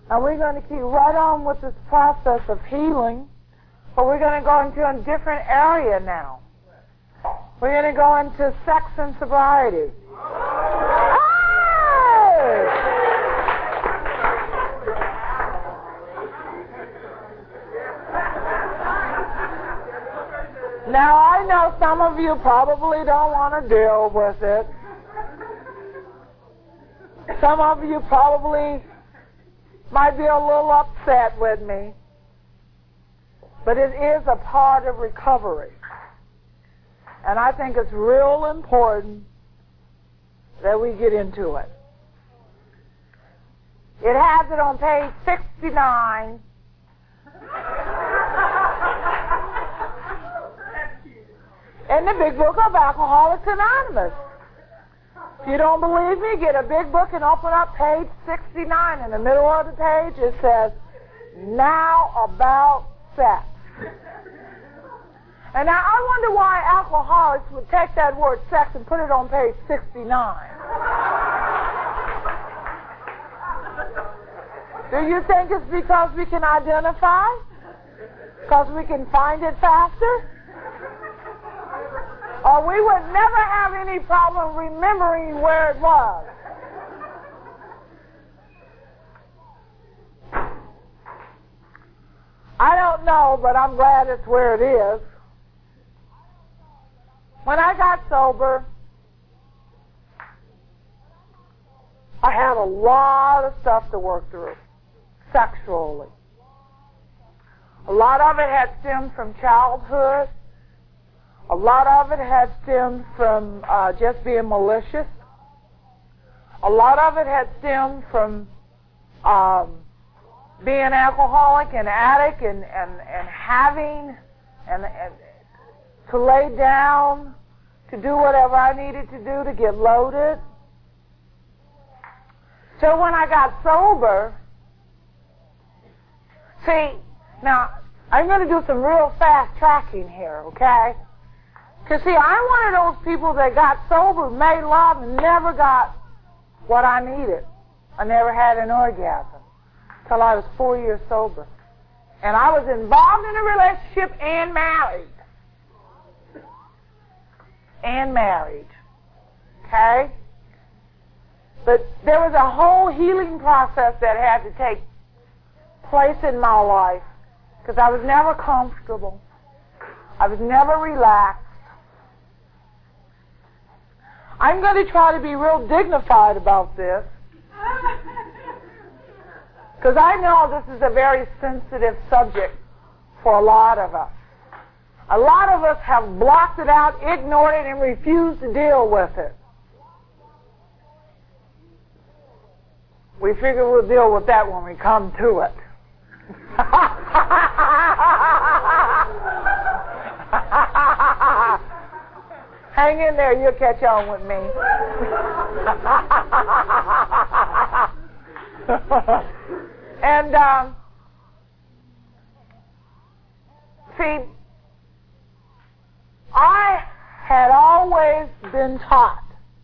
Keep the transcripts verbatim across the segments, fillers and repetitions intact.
And we're going to keep right on with this process of healing, but we're going to go into a different area now. We're going to go into sex and sobriety. Hey! Now, I know some of you probably don't want to deal with it. Some of you probably might be a little upset with me. But it is a part of recovery. And I think it's real important that we get into it. It has it on page sixty-nine. In the Big Book of Alcoholics Anonymous. If you don't believe me, get a big book and open up page sixty-nine. In the middle of the page, it says, "Now about sex." And now I wonder why alcoholics would take that word sex and put it on page sixty-nine. Do you think it's because we can identify? Because we can find it faster? Or we would never have any problem remembering where it was. I don't know, but I'm glad it's where it is. When I got sober, I had a lot of stuff to work through, sexually. A lot of it had stemmed from childhood. A lot of it had stemmed from uh, just being malicious. A lot of it had stemmed from um, being alcoholic and addict and, and, and having and, and to lay down, to do whatever I needed to do to get loaded. So when I got sober, see, now I'm going to do some real fast tracking here, okay? Because, see, I'm one of those people that got sober, made love, and never got what I needed. I never had an orgasm till I was four years sober. And I was involved in a relationship and married. And married. Okay? But there was a whole healing process that had to take place in my life because I was never comfortable. I was never relaxed. I'm going to try to be real dignified about this because I know this is a very sensitive subject for a lot of us. A lot of us have blocked it out, ignored it, and refused to deal with it. We figure we'll deal with that when we come to it. Hang in there, you'll catch on with me. And, um, see, I had always been taught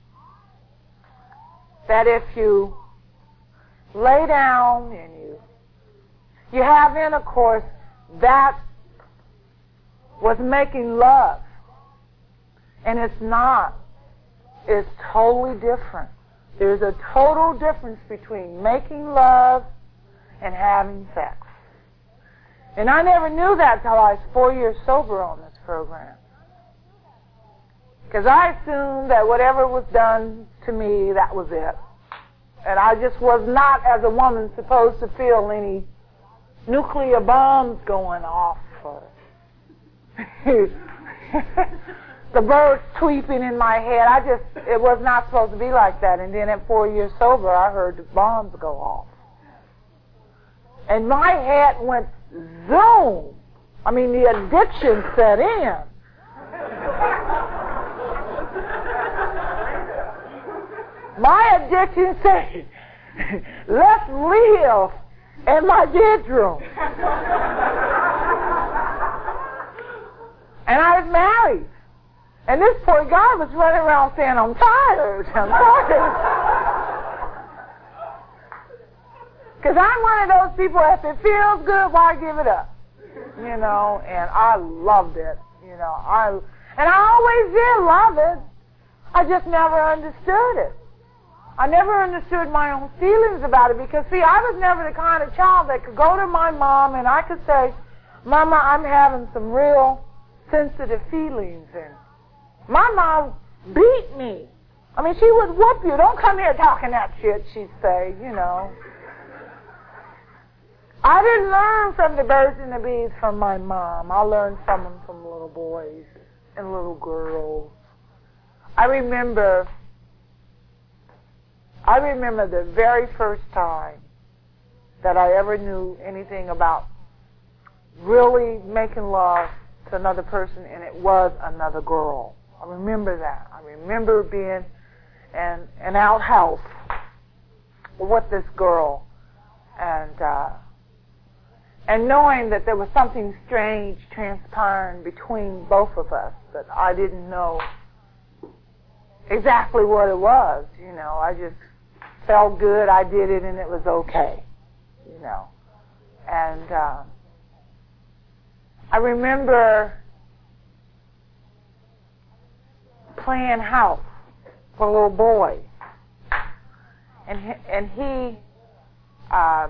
that if you lay down and you you have intercourse, that was making love. And it's not. It's totally different. There's a total difference between making love and having sex. And I never knew that till I was four years sober on this program. Because I assumed that whatever was done to me, that was it. And I just was not, as a woman, supposed to feel any nuclear bombs going off. Or the birds tweeping in my head. I just, it was not supposed to be like that. And then at four years sober, I heard the bombs go off. And my head went zoom. I mean, the addiction set in. My addiction said, let's live in my bedroom. And I was married. And this poor guy was running around saying, I'm tired, I'm tired. Because I'm one of those people, if it feels good, why give it up? You know, and I loved it. You know, I and I always did love it. I just never understood it. I never understood my own feelings about it because, see, I was never the kind of child that could go to my mom and I could say, Mama, I'm having some real sensitive feelings. And my mom beat me. I mean, she would whoop you. Don't come here talking that shit, she'd say, you know. I didn't learn from the birds and the bees from my mom. I learned from them from little boys and little girls. I remember, I remember the very first time that I ever knew anything about really making love to another person, and it was another girl. I remember that. I remember being in an outhouse with this girl, and uh, and knowing that there was something strange transpiring between both of us that I didn't know exactly what it was. You know, I just felt good. I did it, and it was okay. You know, and uh, I remember playing house for a little boy, and he, and he um,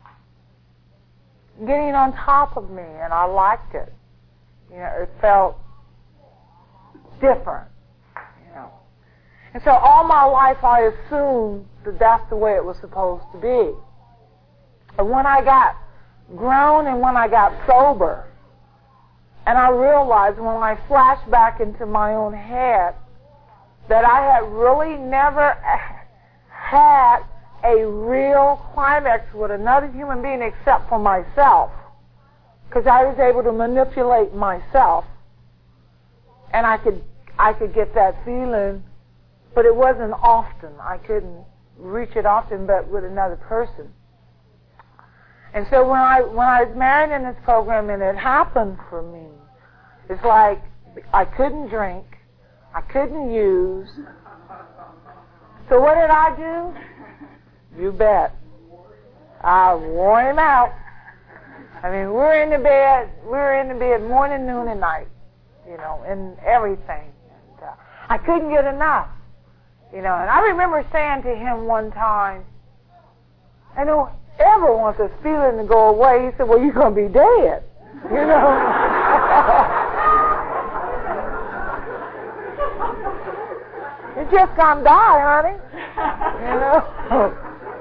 getting on top of me, and I liked it. You know, it felt different. You know, and so all my life I assumed that that's the way it was supposed to be. And when I got grown and when I got sober, and I realized when I flashed back into my own head that I had really never had a real climax with another human being except for myself, because I was able to manipulate myself, and I could I could get that feeling, but it wasn't often. I couldn't reach it often, but with another person. And so when I when I was married in this program and it happened for me, it's like I couldn't drink, I couldn't use. So what did I do? You bet. I wore him out. I mean, we're in the bed, we're in the bed morning, noon, and night, you know, and everything. And, uh, I couldn't get enough, you know. And I remember saying to him one time, I don't ever want this feeling to go away. He said, well, you're going to be dead, you know. You're just going to die, honey, you know.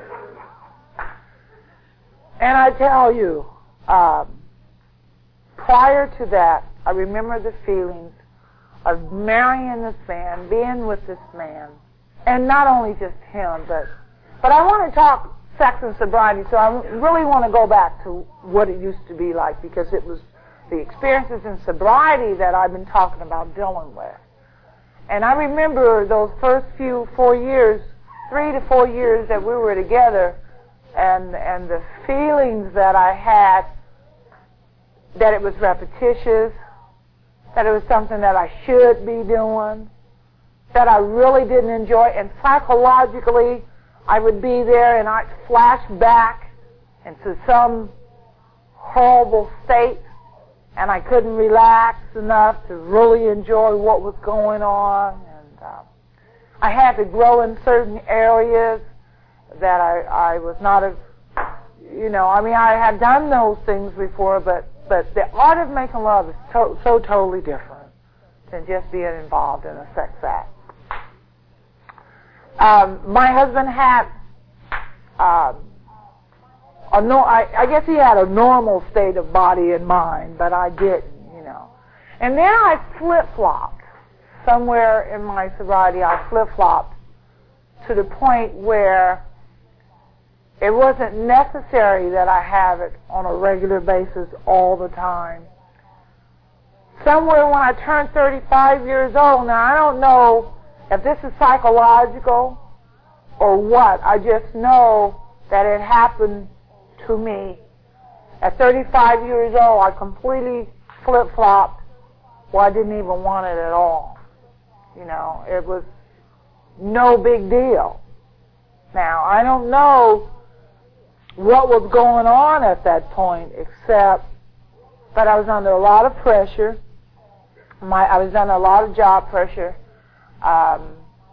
And I tell you, um, prior to that, I remember the feelings of marrying this man, being with this man, and not only just him, but but I want to talk sex and sobriety, so I really want to go back to what it used to be like, because it was the experiences in sobriety that I've been talking about dealing with. And I remember those first few four years, three to four years that we were together, and and the feelings that I had, that it was repetitious, that it was something that I should be doing, that I really didn't enjoy, and psychologically I would be there and I'd flash back into some horrible state, and I couldn't relax enough to really enjoy what was going on. And uh, I had to grow in certain areas that I, I was not a, you know, I mean, I had done those things before, but, but the art of making love is to- so totally different than just being involved in a sex act. Um, my husband had, um, a no, I, I guess he had a normal state of body and mind, but I didn't, you know. And then I flip-flopped. Somewhere in my sobriety, I flip-flopped to the point where it wasn't necessary that I have it on a regular basis all the time. Somewhere when I turned thirty-five years old, now I don't know if this is psychological or what, I just know that it happened to me. At thirty-five years old, I completely flip-flopped. Well, I didn't even want it at all. You know, it was no big deal. Now, I don't know what was going on at that point, except that I was under a lot of pressure. My, I was under a lot of job pressure. Um,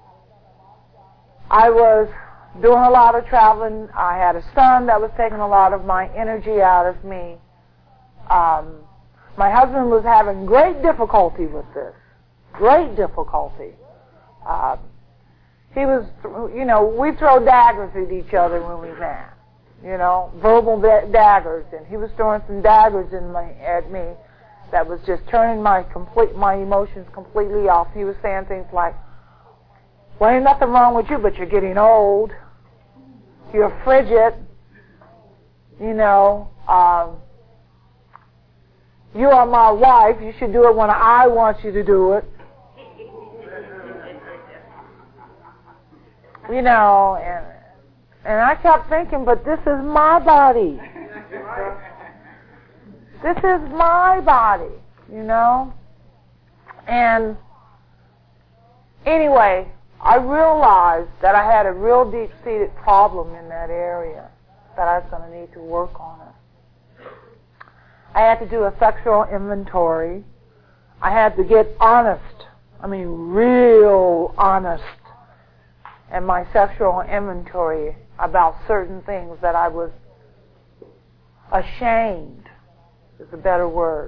I was doing a lot of traveling. I had a son that was taking a lot of my energy out of me. Um, my husband was having great difficulty with this. Great difficulty. Um, he was, you know, we throw daggers at each other when we met. You know, verbal da- daggers, and he was throwing some daggers in my, at me that was just turning my complete my emotions completely off. He was saying things like, "Well, ain't nothing wrong with you, but you're getting old. You're frigid. You know, um, you are my wife. You should do it when I want you to do it." You know, and and I kept thinking, but this is my body. This is my body, you know. And anyway, I realized that I had a real deep-seated problem in that area that I was going to need to work on it. I had to do a sexual inventory. I had to get honest, I mean real honest, in my sexual inventory about certain things that I was ashamed, is a better word,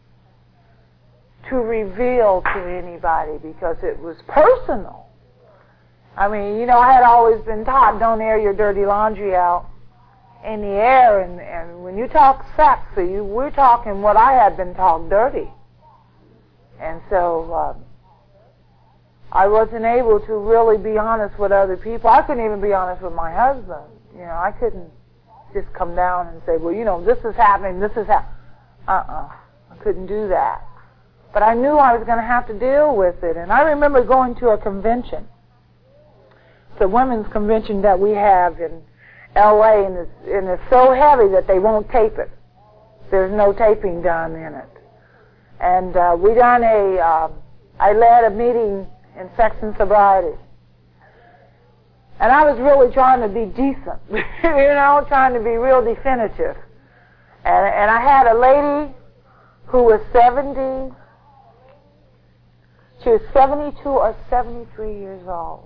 to reveal to anybody because it was personal. I mean, you know, I had always been taught, don't air your dirty laundry out in the air, and, and when you talk sex, so you, we're talking what I had been taught dirty. And so um, I wasn't able to really be honest with other people. I couldn't even be honest with my husband. You know, I couldn't just come down and say, well, you know, this is happening, this is happening. Uh-uh. I couldn't do that. But I knew I was going to have to deal with it. And I remember going to a convention. It's a women's convention that we have in L A, and it's, and it's so heavy that they won't tape it. There's no taping done in it. And uh, we done a, uh, I led a meeting in sex and sobriety. And I was really trying to be decent, you know, trying to be real definitive. And, and I had a lady who was seventy, she was seventy-two or seventy-three years old.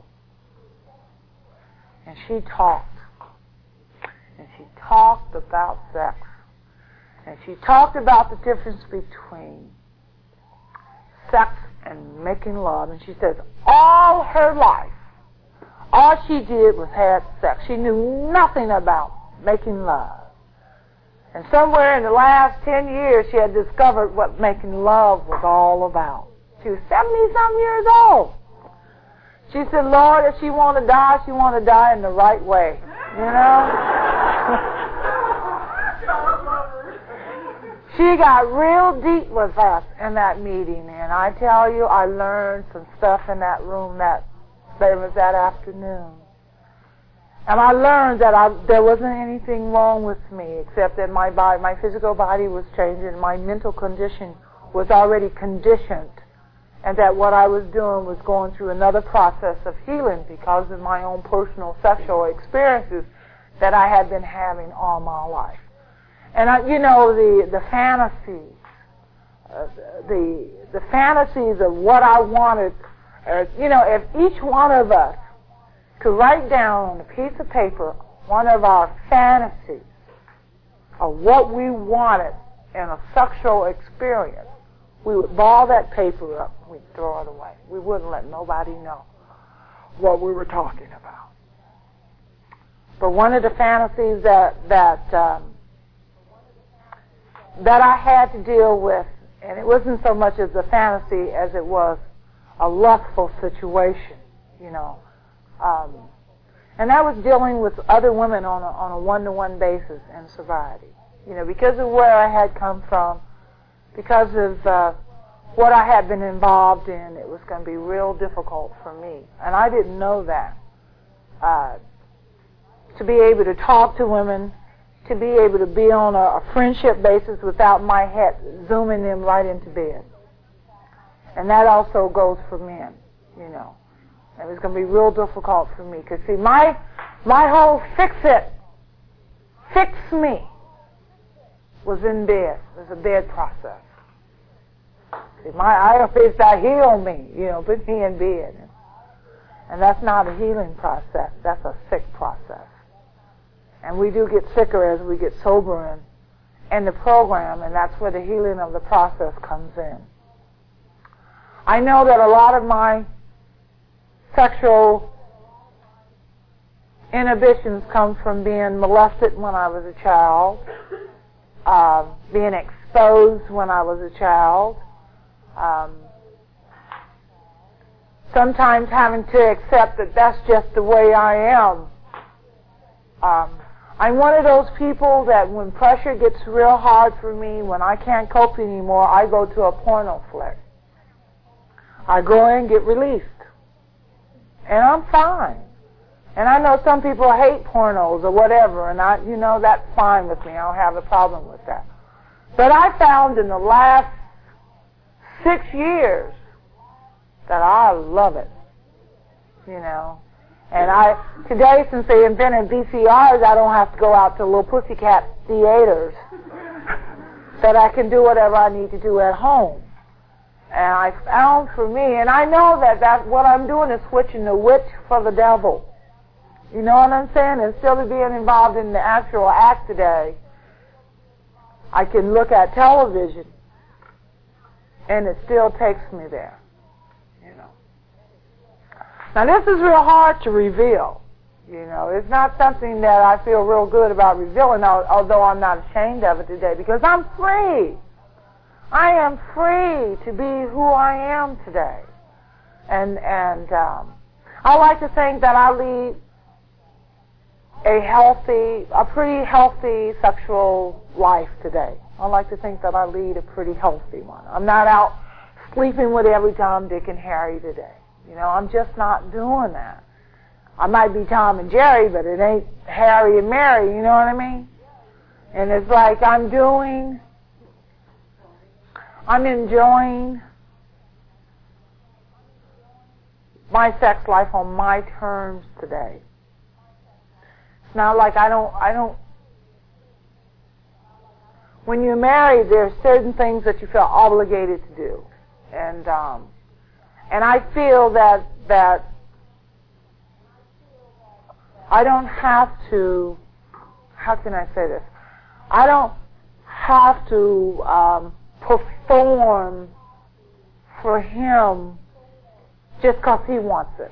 And she talked. And she talked about sex. And she talked about the difference between sex and making love. And she says all her life, all she did was have sex. She knew nothing about making love. And somewhere in the last ten years, she had discovered what making love was all about. She was seventy-some years old. She said, Lord, if she want to die, she want to die in the right way. You know? She got real deep with us in that meeting. And I tell you, I learned some stuff in that room that there was that afternoon. And I learned that I, there wasn't anything wrong with me except that my body, my physical body was changing, my mental condition was already conditioned, and that what I was doing was going through another process of healing because of my own personal sexual experiences that I had been having all my life. And I, you know, the the fantasies, uh, the the fantasies of what I wanted. Uh, you know, if each one of us could write down on a piece of paper one of our fantasies of what we wanted in a sexual experience, we would ball that paper up and we'd throw it away. We wouldn't let nobody know what we were talking about. But one of the fantasies that that um, that I had to deal with, and it wasn't so much as a fantasy as it was a lustful situation, you know. Um, and that was dealing with other women on a, on a one-to-one basis in sobriety. You know, because of where I had come from, because of uh, what I had been involved in, it was going to be real difficult for me. And I didn't know that. Uh, to be able to talk to women, to be able to be on a, a friendship basis without my head zooming them right into bed. And that also goes for men, you know. It was going to be real difficult for me. Because, see, my my whole fix-it fix me was in bed. It was a bed process. See, my idol is that heal me, you know, put me in bed. And that's not a healing process. That's a sick process. And we do get sicker as we get sober in, in the program, and that's where the healing of the process comes in. I know that a lot of my sexual inhibitions come from being molested when I was a child, uh, being exposed when I was a child, um, sometimes having to accept that that's just the way I am. Um, I'm one of those people that when pressure gets real hard for me, when I can't cope anymore, I go to a porno flick. I go in and get released. And I'm fine. And I know some people hate pornos or whatever, and I, you know, that's fine with me. I don't have a problem with that. But I found in the last six years that I love it, you know. And I today, since they invented V C Rs, I don't have to go out to little pussycat theaters. That I can do whatever I need to do at home. And I found for me, and I know that, that what I'm doing is switching the witch for the devil. You know what I'm saying? Instead of being involved in the actual act today, I can look at television, and it still takes me there. You know. Now this is real hard to reveal. You know, it's not something that I feel real good about revealing, although I'm not ashamed of it today, because I'm free. I am free to be who I am today. And and um, I like to think that I lead a healthy, a pretty healthy sexual life today. I like to think that I lead a pretty healthy one. I'm not out sleeping with every Tom, Dick, and Harry today. You know, I'm just not doing that. I might be Tom and Jerry, but it ain't Harry and Mary, you know what I mean? And it's like I'm doing, I'm enjoying my sex life on my terms today. It's not like I don't, I don't, when you're married, there are certain things that you feel obligated to do. And, um, and I feel that, that I don't have to, how can I say this? I don't have to um, perform for him just because he wants it.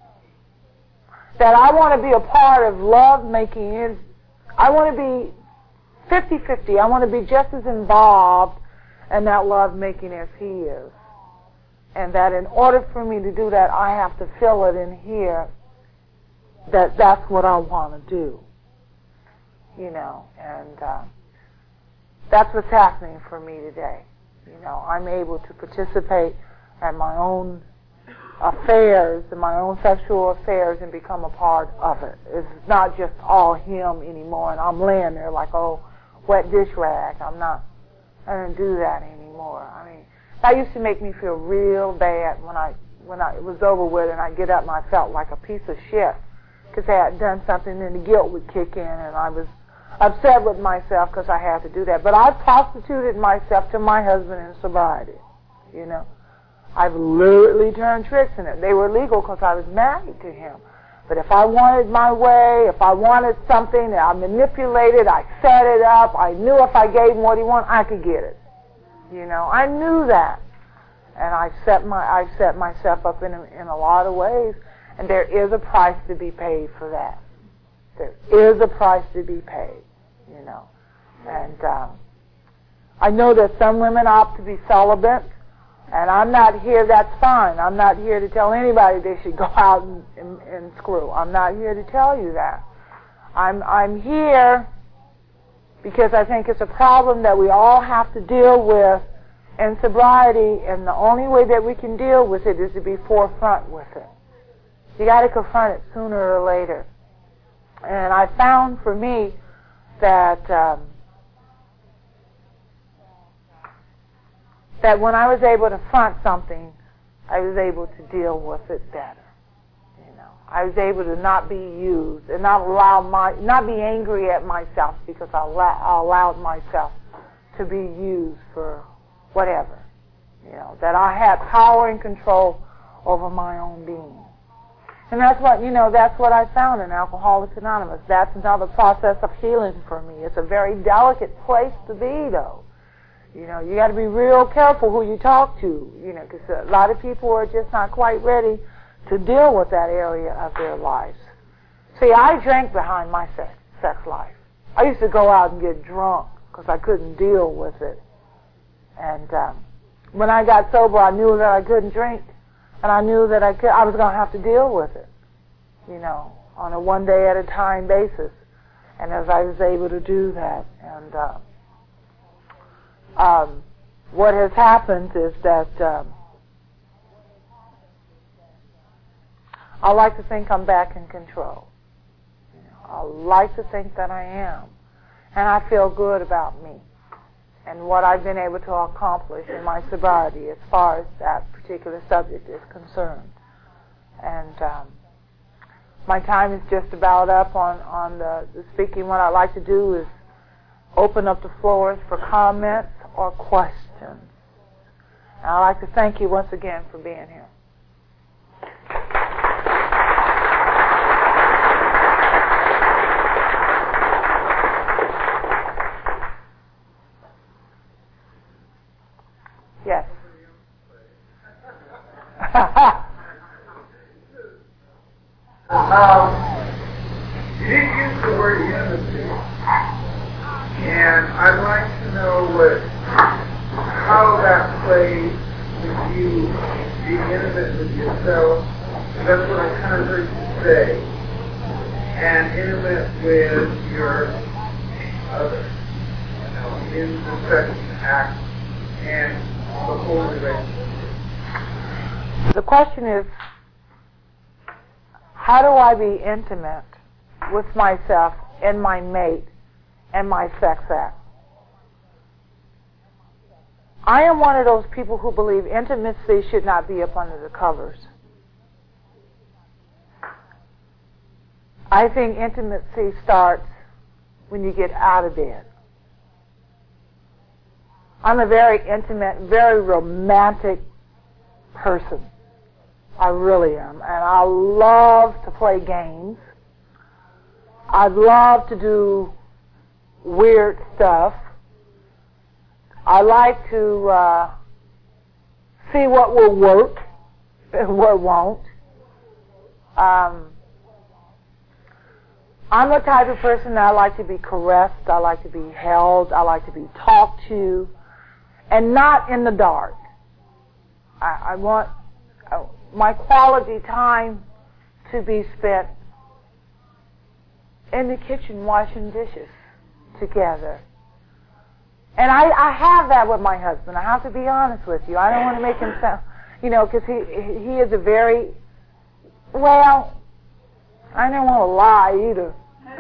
That I want to be a part of love making it. I want to be fifty-fifty. I want to be just as involved in that love making as he is. And that in order for me to do that, I have to feel it in here that that's what I want to do. You know, and uh, that's what's happening for me today. You know, I'm able to participate in my own affairs, in my own sexual affairs, and become a part of it. It's not just all him anymore, and I'm laying there like, oh, wet dish rag. I'm not, I don't do that anymore. I mean, that used to make me feel real bad when I, when I, it was over with, and I get up and I felt like a piece of shit because I had done something, and the guilt would kick in, and I was upset with myself because I had to do that. But I prostituted myself to my husband in sobriety, you know. I've literally turned tricks in it. They were legal because I was married to him. But if I wanted my way, if I wanted something, I manipulated, I set it up, I knew if I gave him what he wanted, I could get it. You know, I knew that. And I set my, I set myself up in a, in a lot of ways. And there is a price to be paid for that. There is a price to be paid, you know. And um, I know that some women opt to be celibate. And I'm not here, that's fine. I'm not here to tell anybody they should go out and, and, and screw. I'm not here to tell you that. I'm, I'm here because I think it's a problem that we all have to deal with in sobriety, and the only way that we can deal with it is to be forefront with it. You got to confront it sooner or later. And I found for me that um, that when I was able to front something, I was able to deal with it better. You know, I I was able to not be used and not allow my, not be angry at myself because I, allow, I allowed myself to be used for whatever. You know, that I had power and control over my own being. And that's what, you know, that's what I found in Alcoholics Anonymous. That's another process of healing for me. It's a very delicate place to be, though. You know, you got to be real careful who you talk to, you know, because a lot of people are just not quite ready to deal with that area of their lives. See, I drank behind my sex, sex life. I used to go out and get drunk because I couldn't deal with it. And um, when I got sober, I knew that I couldn't drink, and I knew that I could, I was going to have to deal with it, you know, on a one day at a time basis. And as I was able to do that, and uh, um, what has happened is that um, I like to think I'm back in control. You know, I like to think that I am, and I feel good about me and what I've been able to accomplish in my sobriety as far as that particular subject is concerned. And um, my time is just about up on, on the, the speaking. What I'd like to do is open up the floors for comments or questions. And I'd like to thank you once again for being here. Yes. um, you didn't use the word intimacy, and I'd like to know what, how that plays with you being intimate with yourself. That's what I kind of heard you say, and intimate with your other, you know, in the second act and the whole relationship. The question is, how do I be intimate with myself and my mate and my sex act? I am one of those people who believe intimacy should not be up under the covers. I think intimacy starts when you get out of bed. I'm a very intimate, very romantic person. I really am. And I love to play games. I love to do weird stuff. I like to uh, see what will work and what won't. Um, I'm the type of person that I like to be caressed. I like to be held. I like to be talked to. And not in the dark. I, I want uh, my quality time to be spent in the kitchen washing dishes together. And I, I have that with my husband. I have to be honest with you. I don't want to make him sound, you know, because he, he is a very, well, I don't want to lie either.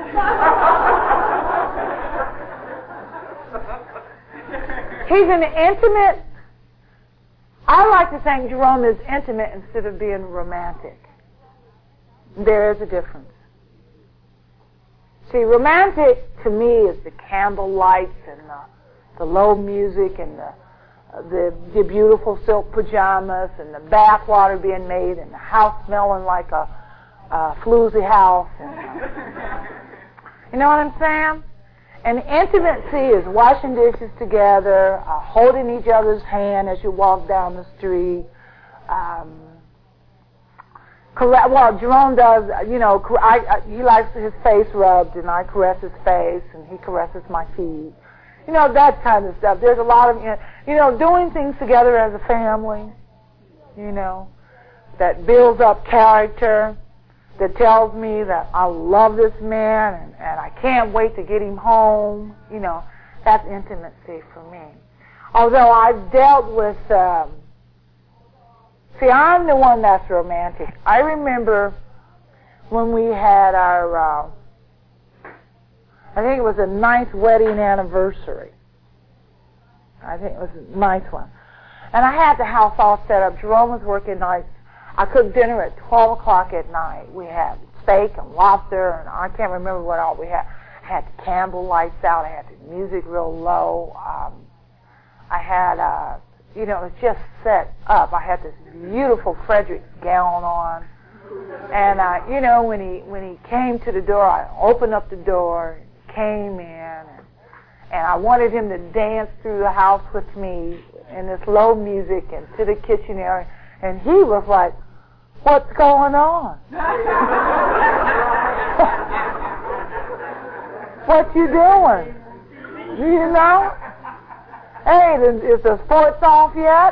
He's an intimate, I like to think Jerome is intimate instead of being romantic. There is a difference. See, romantic to me is the candle lights and the, the low music and the, the the beautiful silk pajamas and the bath water being made and the house smelling like a, a floozy house. And, uh, you know what I'm saying? And intimacy is washing dishes together, uh, holding each other's hand as you walk down the street. Um, caress, well, Jerome does, you know, I, I, he likes his face rubbed, and I caress his face, and he caresses my feet. You know, that kind of stuff. There's a lot of, you know, doing things together as a family, you know, that builds up character, that tells me that I love this man and, and I can't wait to get him home. You know, that's intimacy for me. Although I've dealt with, um, see, I'm the one that's romantic. I remember when we had our, uh, I think it was the ninth wedding anniversary. I think it was the ninth one. And I had the house all set up. Jerome was working nights. I cooked dinner at twelve o'clock at night. We had steak and lobster, and I can't remember what all we had. I had the candle lights out. I had the music real low. Um, I had, uh, you know, it was just set up. I had this beautiful Fredericks gown on. And, uh, you know, when he when he came to the door, I opened up the door, and came in, and, and I wanted him to dance through the house with me in this low music and to the kitchen area. And he was like, what's going on? What you doing? You know? Hey, is the sports off yet?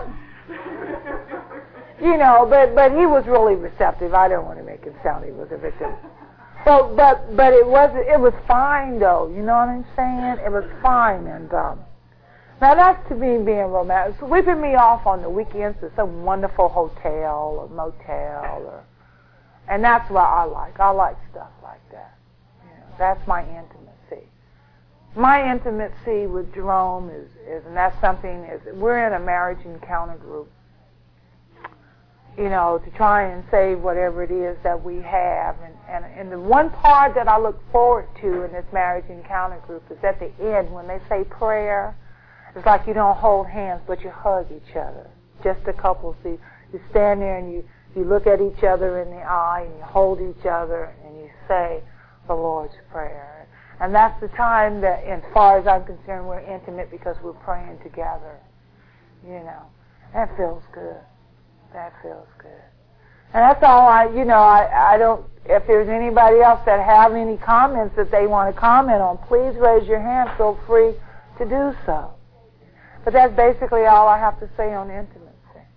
You know, but but he was really receptive. I don't want to make it sound he was a victim. But but but it was it was fine though. You know what I'm saying? It was fine. And um, now that's to me being romantic. So whipping me off on the weekends to some wonderful hotel or motel, or and that's what I like. I like stuff like that. You know, that's my intimacy. My intimacy with Jerome is, is and that's something is we're in a marriage encounter group. You know, to try and save whatever it is that we have. And, and, and the one part that I look forward to in this marriage encounter group is at the end when they say prayer. It's like you don't hold hands, but you hug each other. Just a couple. So you, you stand there and you, you look at each other in the eye and you hold each other and you say the Lord's Prayer. And that's the time that, as far as I'm concerned, we're intimate because we're praying together. You know, that feels good. That feels good. And that's all I, you know, I, I don't, if there's anybody else that have any comments that they want to comment on, please raise your hand. Feel free to do so. But that's basically all I have to say on intimacy.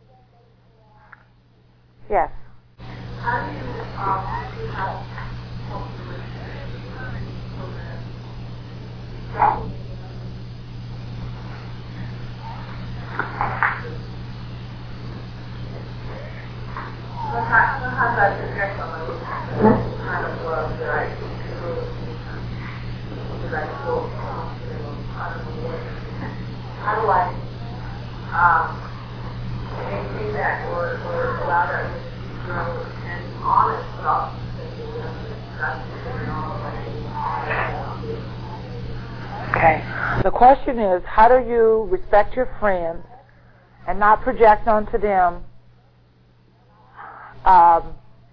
Yes? How do you um, help help the program? Sometimes I project on my kind of love that I feel that I feel out of the way. How do I um, maintain that or, or allow that to grow and honest, but also thinking that's Okay. The question is, how do you respect your friends and not project onto them Um,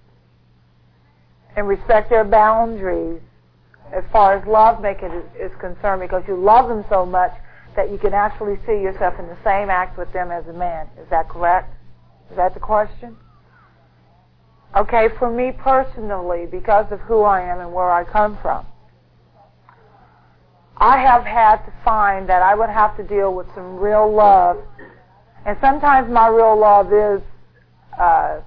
and respect their boundaries as far as love making is, is concerned, because you love them so much that you can actually see yourself in the same act with them as a man. Is that correct? Is that the question? Okay, for me personally, because of who I am and where I come from, I have had to find that I would have to deal with some real love, and sometimes my real love is uh,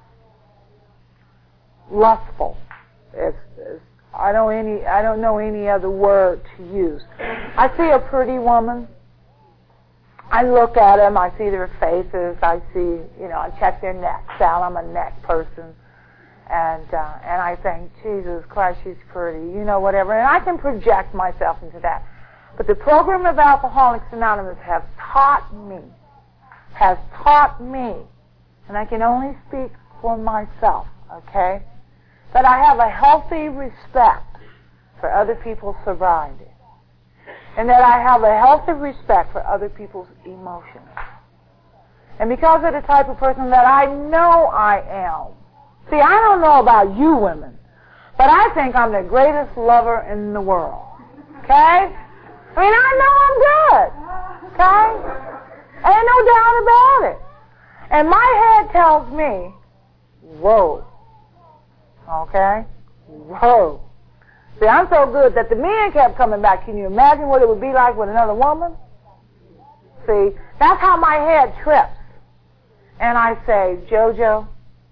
lustful. It's, it's, I don't any. I don't know any other word to use. I see a pretty woman. I look at them. I see their faces. I see, you know, I check their necks out. I'm a neck person, and uh, and I think, Jesus Christ, she's pretty. You know, whatever. And I can project myself into that. But the program of Alcoholics Anonymous has taught me, has taught me, and I can only speak for myself. Okay. That I have a healthy respect for other people's sobriety. And that I have a healthy respect for other people's emotions. And because of the type of person that I know I am. See, I don't know about you women, but I think I'm the greatest lover in the world. Okay? I mean, I know I'm good. Okay? Ain't no doubt about it. And my head tells me, whoa. Okay? Whoa. See, I'm so good that the men kept coming back. Can you imagine what it would be like with another woman? See, that's how my head trips. And I say, JoJo,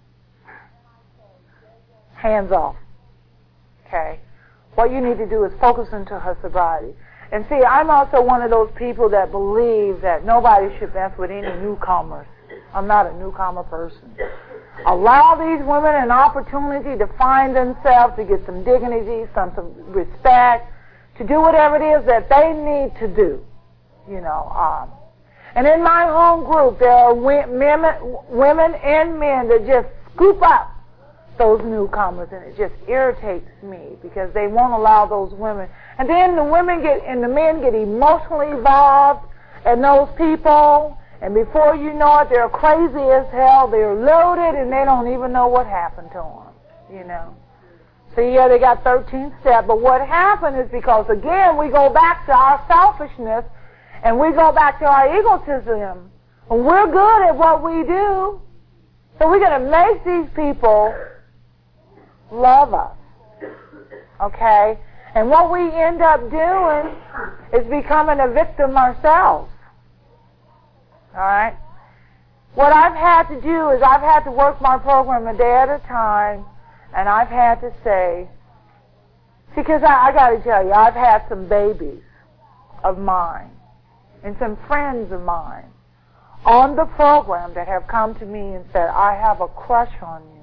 hands off. Okay? What you need to do is focus into her sobriety. And see, I'm also one of those people that believe that nobody should mess with any newcomers. I'm not a newcomer person. Allow these women an opportunity to find themselves, to get some dignity, some, some respect, to do whatever it is that they need to do. You know, um, and in my home group, there are women, women and men that just scoop up those newcomers, and it just irritates me because they won't allow those women. And then the women get and the men get emotionally involved in those people, and before you know it, they're crazy as hell. They're loaded, and they don't even know what happened to them, you know. So, yeah, they got thirteenth step, but what happened is because, again, we go back to our selfishness, and we go back to our egotism. And we're good at what we do, so we're going to make these people love us, okay? And what we end up doing is becoming a victim ourselves, all right? What I've had to do is I've had to work my program a day at a time, and I've had to say, because I, I got to tell you, I've had some babies of mine and some friends of mine on the program that have come to me and said, I have a crush on you.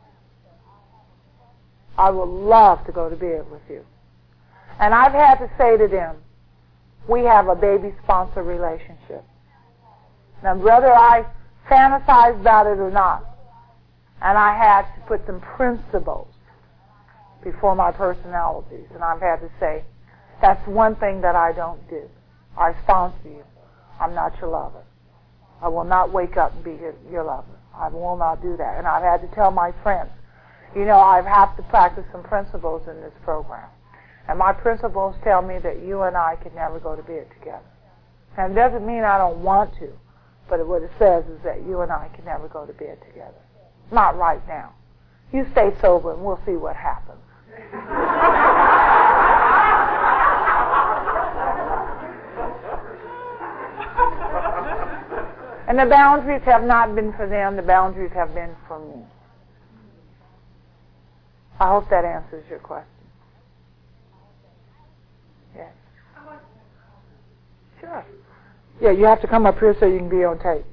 I would love to go to bed with you. And I've had to say to them, we have a baby-sponsor relationship. Now, whether I fantasize about it or not, and I had to put some principles before my personalities, and I've had to say, that's one thing that I don't do. I sponsor you. I'm not your lover. I will not wake up and be your, your lover. I will not do that. And I've had to tell my friends, you know, I have to practice some principles in this program. And my principles tell me that you and I can never go to bed together. And it doesn't mean I don't want to, but what it says is that you and I can never go to bed together. Not right now. You stay sober and we'll see what happens. And the boundaries have not been for them, the boundaries have been for me. I hope that answers your question. Yes. Sure. Yeah, you have to come up here so you can be on tape.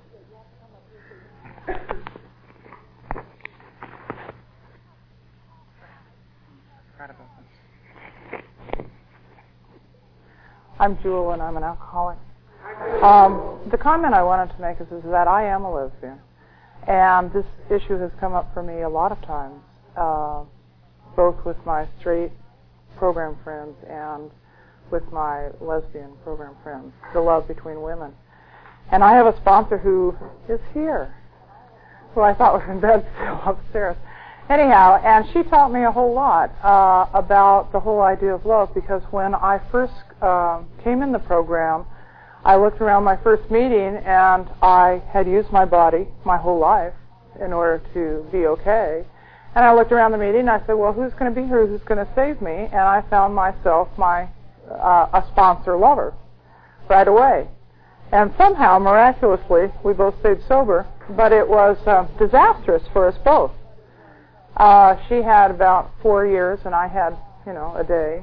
I'm Jewel, and I'm an alcoholic. Um, the comment I wanted to make is, is that I am a lesbian, and this issue has come up for me a lot of times, uh, both with my straight program friends and with my lesbian program friends, the love between women. And I have a sponsor who is here, who I thought was in bed still upstairs. Anyhow, and she taught me a whole lot uh, about the whole idea of love, because when I first uh, came in the program, I looked around my first meeting, and I had used my body my whole life in order to be okay. And I looked around the meeting, and I said, well, who's going to be here? Who's going to save me? And I found myself my uh, a sponsor lover right away. And somehow, miraculously, we both stayed sober, but it was uh, disastrous for us both. Uh, she had about four years, and I had, you know, a day.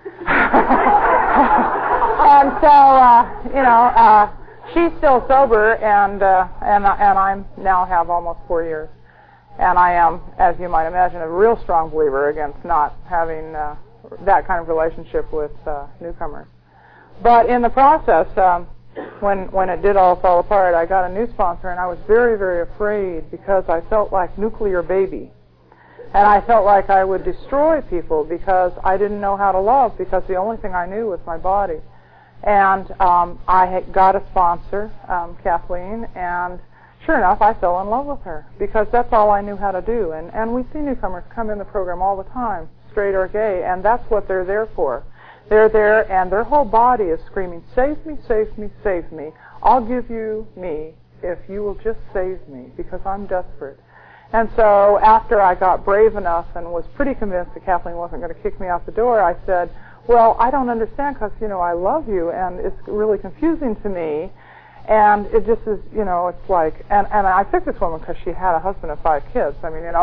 And so, uh, you know, uh, she's still sober, and uh, and and I now have almost four years. And I am, as you might imagine, a real strong believer against not having uh, that kind of relationship with uh, newcomers. But in the process, um, when when it did all fall apart, I got a new sponsor, and I was very, very afraid because I felt like nuclear baby. And I felt like I would destroy people because I didn't know how to love, because the only thing I knew was my body. And um, I had got a sponsor, um, Kathleen, and sure enough, I fell in love with her because that's all I knew how to do. And, and we see newcomers come in the program all the time, straight or gay, and that's what they're there for. They're there, and their whole body is screaming, save me, save me, save me. I'll give you me if you will just save me, because I'm desperate. And so after I got brave enough and was pretty convinced that Kathleen wasn't going to kick me out the door, I said, well, I don't understand because, you know, I love you, and it's really confusing to me. And it just is, you know, it's like, and, and I picked this woman because she had a husband and five kids. I mean, you know,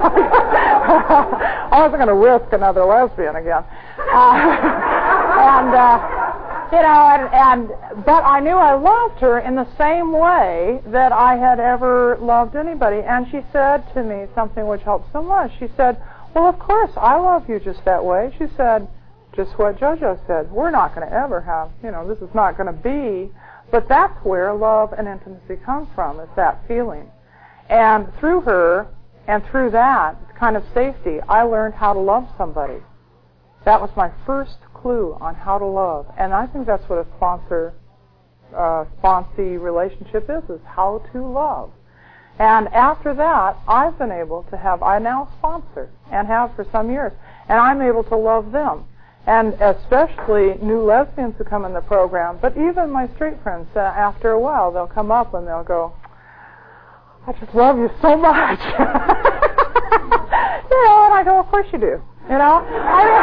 I wasn't going to risk another lesbian again. Uh, and, uh, you know, and, and, but I knew I loved her in the same way that I had ever loved anybody. And she said to me something which helped so much. She said, well, of course, I love you just that way. She said, just what JoJo said. We're not going to ever have, you know, this is not going to be. But that's where love and intimacy come from, is that feeling. And through her, And through that kind of safety, I learned how to love somebody. That was my first clue on how to love. And I think that's what a sponsor, uh, sponsee relationship is, is how to love. And after that, I've been able to have, I now sponsor, and have for some years, and I'm able to love them. And especially new lesbians who come in the program, but even my straight friends, uh, after a while, they'll come up and they'll go, I just love you so much. You know, and I go, of course you do. You know? I mean,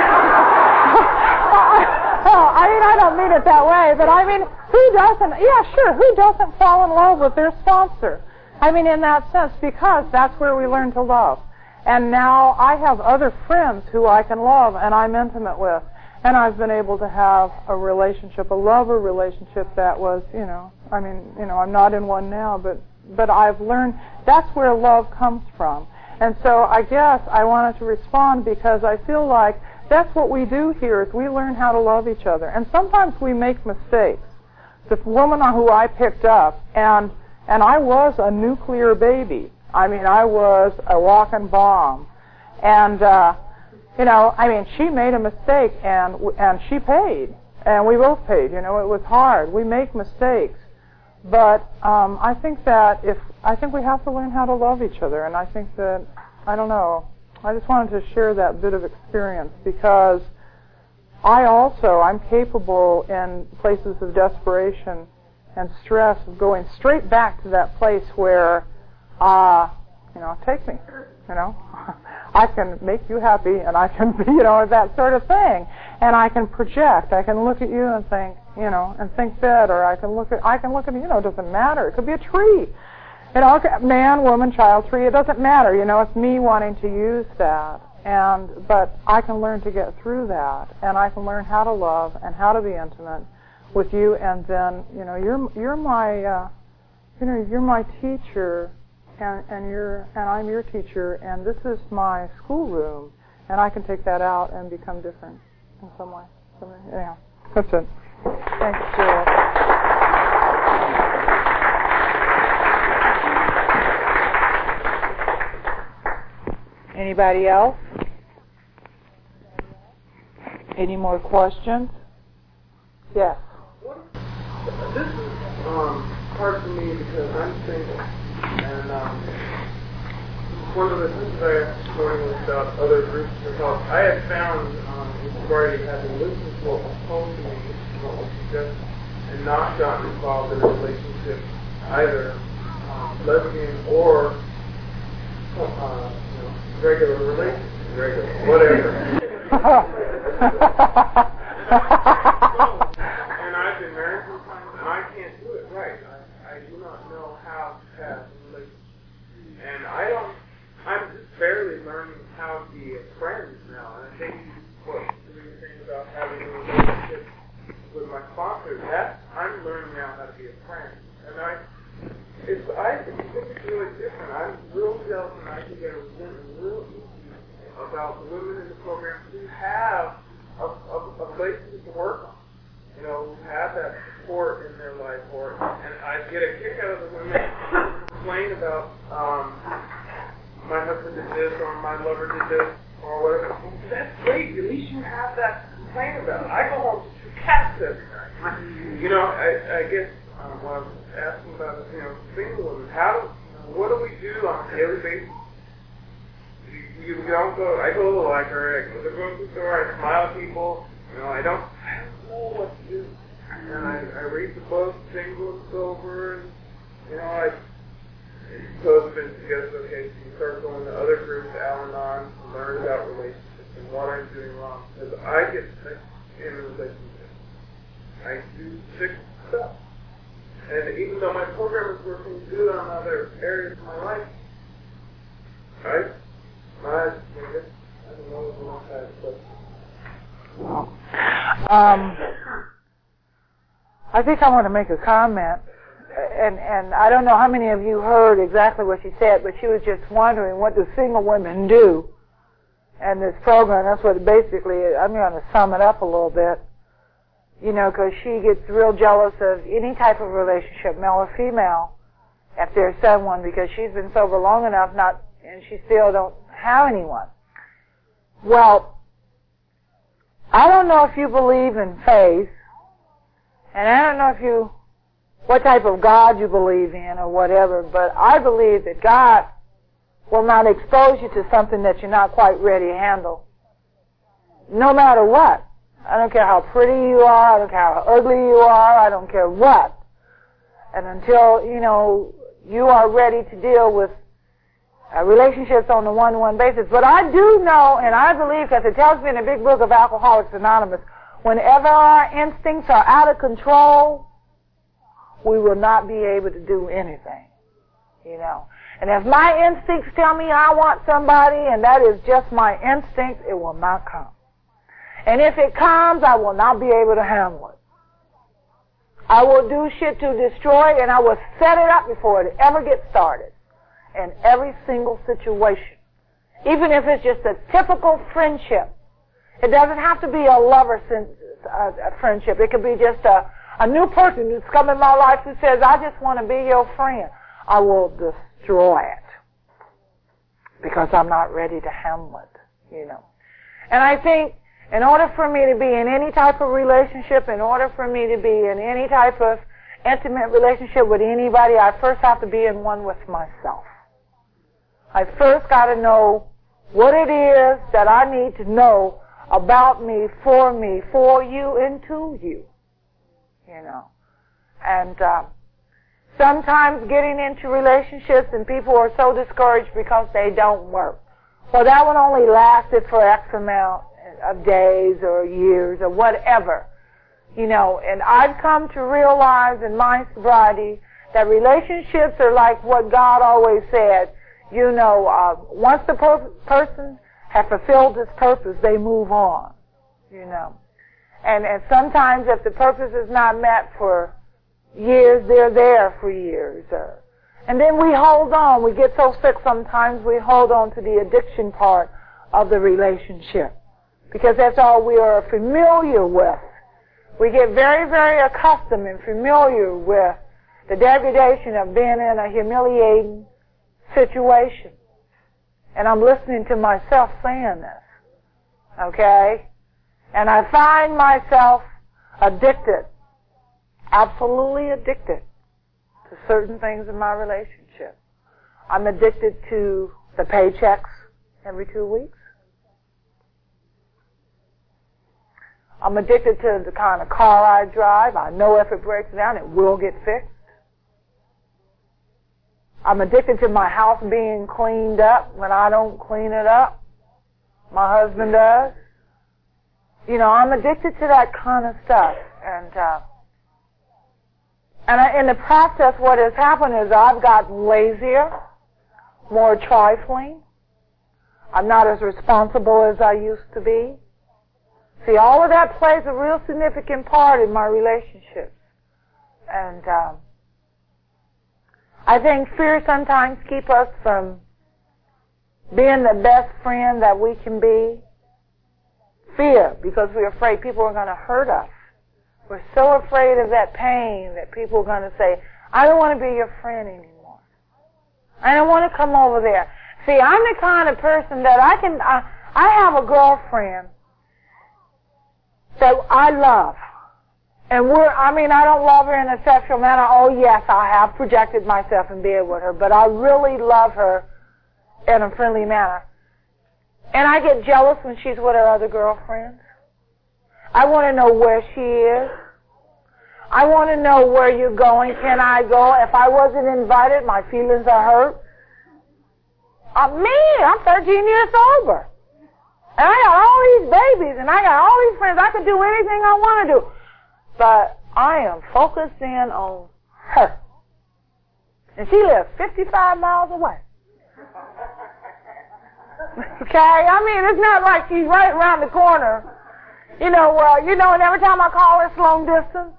I mean, I don't mean it that way, but I mean, who doesn't, yeah, sure, who doesn't fall in love with their sponsor? I mean, in that sense, because that's where we learn to love. And now I have other friends who I can love and I'm intimate with. And I've been able to have a relationship, a lover relationship that was, you know, I mean, you know, I'm not in one now, but, but I've learned that's where love comes from. And so I guess I wanted to respond because I feel like that's what we do here is we learn how to love each other. And sometimes we make mistakes. The woman who I picked up, and and I was a nuclear baby. I mean, I was a walking bomb. And, uh, you know, I mean, she made a mistake, and and she paid. And we both paid. You know, it was hard. We make mistakes. But um, I think that if, I think we have to learn how to love each other. And I think that, I don't know, I just wanted to share that bit of experience because I also, I'm capable in places of desperation and stress of going straight back to that place where, uh, you know, take me, you know. I can make you happy and I can be, you know, that sort of thing. And I can project. I can look at you and think, you know, and think that, or I can look at, I can look at, you know, it doesn't matter. It could be a tree. You know, man, woman, child, tree, it doesn't matter. You know, it's me wanting to use that. And, but I can learn to get through that. And I can learn how to love and how to be intimate with you, and then, you know, you're you're my, uh, you know, you're my teacher, and and you're and I'm your teacher, and this is my schoolroom, and I can take that out and become different in some way. So, anyhow, that's it. Thanks, Juliet. Anybody else? Any more questions? Yes. This is um, hard for me because I'm single, and um, one of the things I asked this morning was about other groups for help. I had found um, in sobriety having listened to what was told to me, what was suggested, and not gotten involved in a relationship, either um, lesbian or uh, you know, regular relationship, regular, whatever. And I've been married for time, and I can't do it right. I, I do not know how to have a relationship. And I don't, I'm just barely learning how to be a friend now. And I think what you were saying about having a relationship with my sponsor, that's, I'm learning now how to be a friend. And I, it's, I think it's really different. I'm real jealous, and I can get resentment real easy about the women in the program who have a, a, a place to work on. You know, who have that support in their life, or and I get a kick out of the women who complain about um, my husband did this or my lover did this or whatever. That's great. At least you have that to complain about. I go home to two cats every night. You know, I, I guess um, what I was asking about is, you know, single women. How do, what do we do on a daily basis? You, you don't go. I go to the library. I go to the grocery store. I smile at people. You know, I don't, I don't know what to do. And I, I read the book, single and sober, and, you know, I suppose been suggested, okay, so you start going to other groups, Al-Anon, to learn about relationships and what I'm doing wrong. Because I get sick in a relationship. I do sick stuff. And even though my program is working good on other areas of my life, I, my, I don't know if I'm not that question. Um, I think I want to make a comment, and and I don't know how many of you heard exactly what she said, but she was just wondering, what do single women do in this program? That's what it basically is. I'm going to sum it up a little bit, you know, because she gets real jealous of any type of relationship, male or female, if there's someone, because she's been sober long enough, not and she still don't have anyone. Well, I don't know if you believe in faith, and I don't know if you, what type of God you believe in or whatever, but I believe that God will not expose you to something that you're not quite ready to handle. No matter what. I don't care how pretty you are, I don't care how ugly you are, I don't care what. And until, you know, you are ready to deal with uh, relationships on a one-to-one basis. But I do know, and I believe, because it tells me in the big book of Alcoholics Anonymous, whenever our instincts are out of control, we will not be able to do anything, you know. And if my instincts tell me I want somebody, and that is just my instinct, it will not come. And if it comes, I will not be able to handle it. I will do shit to destroy it, and I will set it up before it ever gets started. In every single situation. Even if it's just a typical friendship. It doesn't have to be a lover a friendship. It could be just a, a new person who's come in my life who says, I just want to be your friend. I will destroy it. Because I'm not ready to handle it, you know. And I think in order for me to be in any type of relationship, in order for me to be in any type of intimate relationship with anybody, I first have to be in one with myself. I first got to know what it is that I need to know about me, for me, for you, and to you. You know. And uh, sometimes getting into relationships and people are so discouraged because they don't work. Well, that one only lasted for X amount of days or years or whatever. You know, and I've come to realize in my sobriety that relationships are like what God always said. You know, uh, once the per- person has fulfilled its purpose, they move on, you know. And, and sometimes if the purpose is not met for years, they're there for years. Uh, and then we hold on. We get so sick sometimes we hold on to the addiction part of the relationship. Because that's all we are familiar with. We get very, very accustomed and familiar with the degradation of being in a humiliating situation. And I'm listening to myself saying this. Okay? And I find myself addicted, absolutely addicted to certain things in my relationship. I'm addicted to the paychecks every two weeks. I'm addicted to the kind of car I drive. I know if it breaks down, it will get fixed. I'm addicted to my house being cleaned up when I don't clean it up. My husband does. You know, I'm addicted to that kind of stuff. And uh, and I, in the process, what has happened is I've gotten lazier, more trifling. I'm not as responsible as I used to be. See, all of that plays a real significant part in my relationships. And um, I think fear sometimes keeps us from being the best friend that we can be. Fear, because we're afraid people are going to hurt us. We're so afraid of that pain that people are going to say, I don't want to be your friend anymore. I don't want to come over there. See, I'm the kind of person that I can, I, I have a girlfriend that I love. And we're, I mean, I don't love her in a sexual manner. Oh, yes, I have projected myself in bed with her, but I really love her in a friendly manner. And I get jealous when she's with her other girlfriends. I want to know where she is. I want to know where you're going. Can I go? If I wasn't invited, my feelings are hurt. Uh, me, I'm thirteen years sober. And I got all these babies, and I got all these friends. I could do anything I want to do. But I am focused in on her. And she lives fifty-five miles away. Okay? I mean, it's not like she's right around the corner. You know, well, uh, you know, and every time I call her, it's long distance.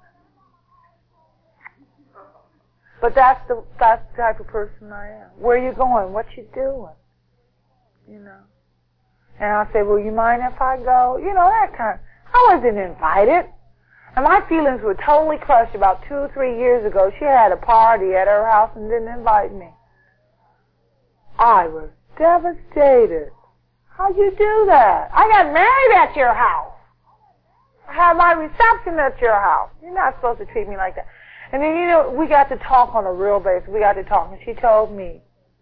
But that's the, that's the type of person I am. Where are you going? What you doing? You know. And I say, well, you mind if I go? You know, that kind of, I wasn't invited. And my feelings were totally crushed about two or three years ago. She had a party at her house and didn't invite me. I was Devastated. How'd you do that? I got married at your house. I had my reception at your house. You're not supposed to treat me like that. And then, you know, we got to talk on a real basis. We got to talk, and she told me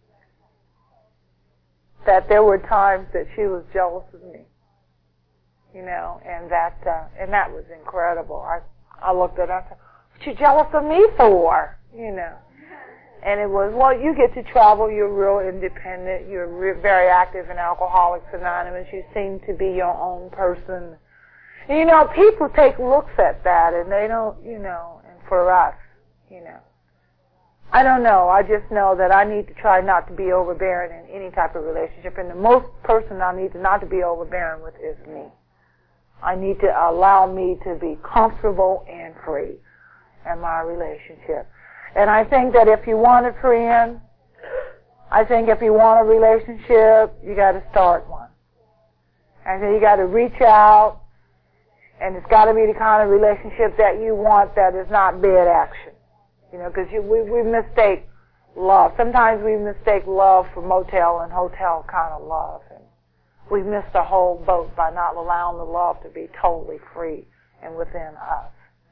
that there were times that she was jealous of me. You know, and that uh, and that was incredible. I I looked at her and said, "What you jealous of me for?" You know. And it was, well, you get to travel, you're real independent, you're re- very active in Alcoholics Anonymous, you seem to be your own person. And, you know, people take looks at that and they don't, you know, and for us, you know. I don't know, I just know that I need to try not to be overbearing in any type of relationship, and the most person I need to not to be overbearing with is me. I need to allow me to be comfortable and free in my relationship. And I think that if you want a friend, I think if you want a relationship, you got to start one. And then you got to reach out, and it's got to be the kind of relationship that you want that is not bed action. You know, because we, we mistake love. Sometimes we mistake love for motel and hotel kind of love. And we miss the whole boat by not allowing the love to be totally free and within us.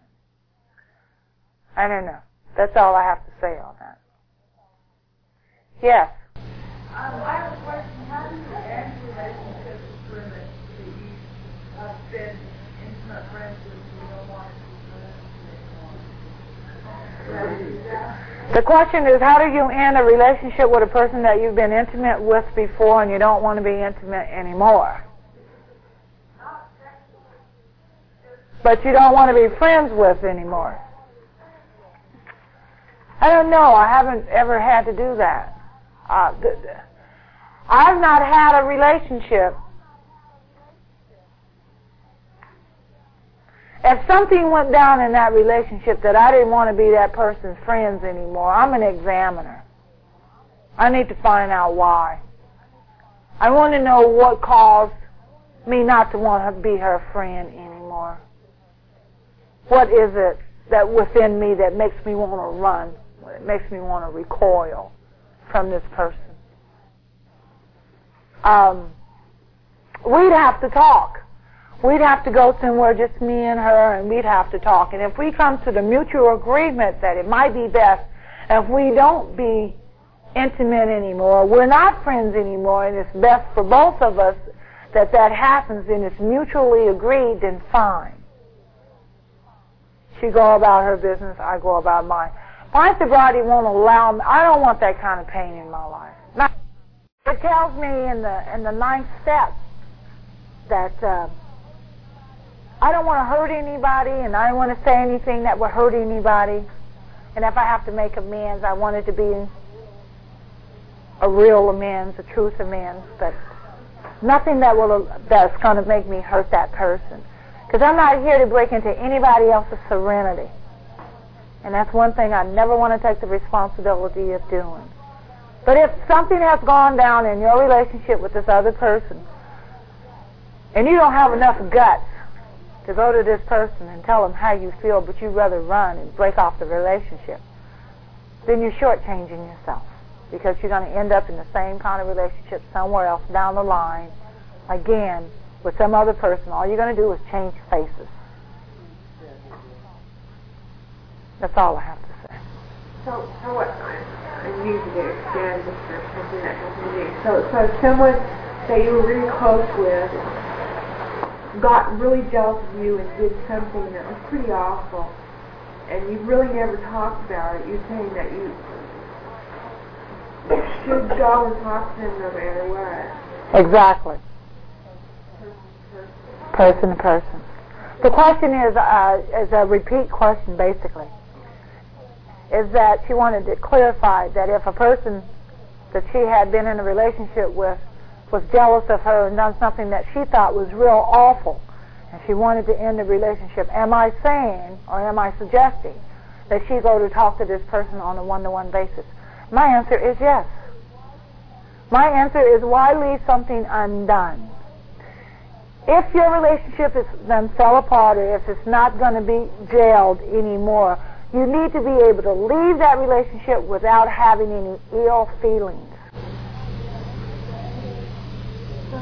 I don't know. That's all I have to say on that. Yes? Um, I have a question. How do you end relationships with women that you have been intimate friends with and you don't want to be friends? The question is, how do you end a relationship with a person that you've been intimate with before and you don't want to be intimate anymore? But you don't want to be friends with anymore. I don't know. I haven't ever had to do that. Uh, th- th- I've not had a relationship. If something went down in that relationship that I didn't want to be that person's friends anymore, I'm an examiner. I need to find out why. I want to know what caused me not to want to be her friend anymore. What is it that within me that makes me want to run? It makes me want to recoil from this person. Um, we'd have to talk. We'd have to go somewhere, just me and her, and we'd have to talk. And if we come to the mutual agreement that it might be best if we don't be intimate anymore, we're not friends anymore, and it's best for both of us that that happens, and it's mutually agreed, then fine. She go about her business, I go about mine. My sobriety won't allow me. I don't want that kind of pain in my life. Now, it tells me in the in the ninth step that uh, I don't want to hurt anybody, and I don't want to say anything that would hurt anybody. And if I have to make amends, I want it to be a real amends, a truth amends, but nothing that will that's going to make me hurt that person. Because I'm not here to break into anybody else's serenity. And that's one thing I never want to take the responsibility of doing. But if something has gone down in your relationship with this other person, and you don't have enough guts to go to this person and tell them how you feel, but you'd rather run and break off the relationship, then you're shortchanging yourself. Because you're going to end up in the same kind of relationship somewhere else down the line, again, with some other person. All you're going to do is change faces. That's all I have to say. So, so what? I'm using it again just for something that doesn't mean. So, so someone that you were really close with got really jealous of you and did something that was pretty awful, and you really never talked about it. You're saying that you should go and talk to them no matter what. Exactly. Person to person. The question is, uh, is a repeat question, basically. Is that she wanted to clarify that if a person that she had been in a relationship with was jealous of her and done something that she thought was real awful, and she wanted to end the relationship, am I saying, or am I suggesting, that she go to talk to this person on a one-to-one basis? My answer is yes. My answer is, why leave something undone? If your relationship is then fell apart, or if it's not going to be jailed anymore, you need to be able to leave that relationship without having any ill feelings.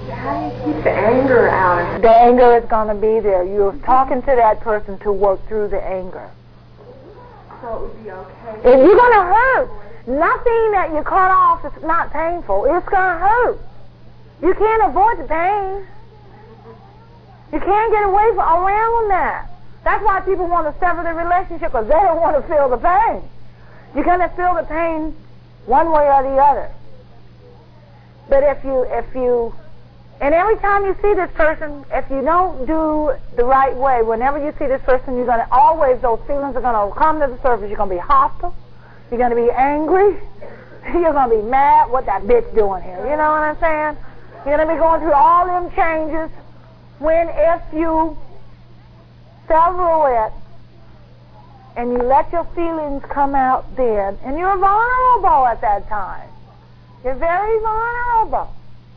how do you keep the anger out of it? The anger is going to be there. You're talking to that person to work through the anger. So it would be okay. If you're going to hurt, nothing that you cut off is not painful. It's going to hurt. You can't avoid the pain. You can't get away from, around that. That's why people want to sever the relationship, because they don't want to feel the pain. You're going to feel the pain one way or the other. But if you, if you, and every time you see this person, if you don't do the right way, whenever you see this person, you're going to always, those feelings are going to come to the surface. You're going to be hostile. You're going to be angry. You're going to be mad. What that bitch doing here? You know what I'm saying? You're going to be going through all them changes. When if you sever it and you let your feelings come out then, and you're vulnerable at that time. You're very vulnerable.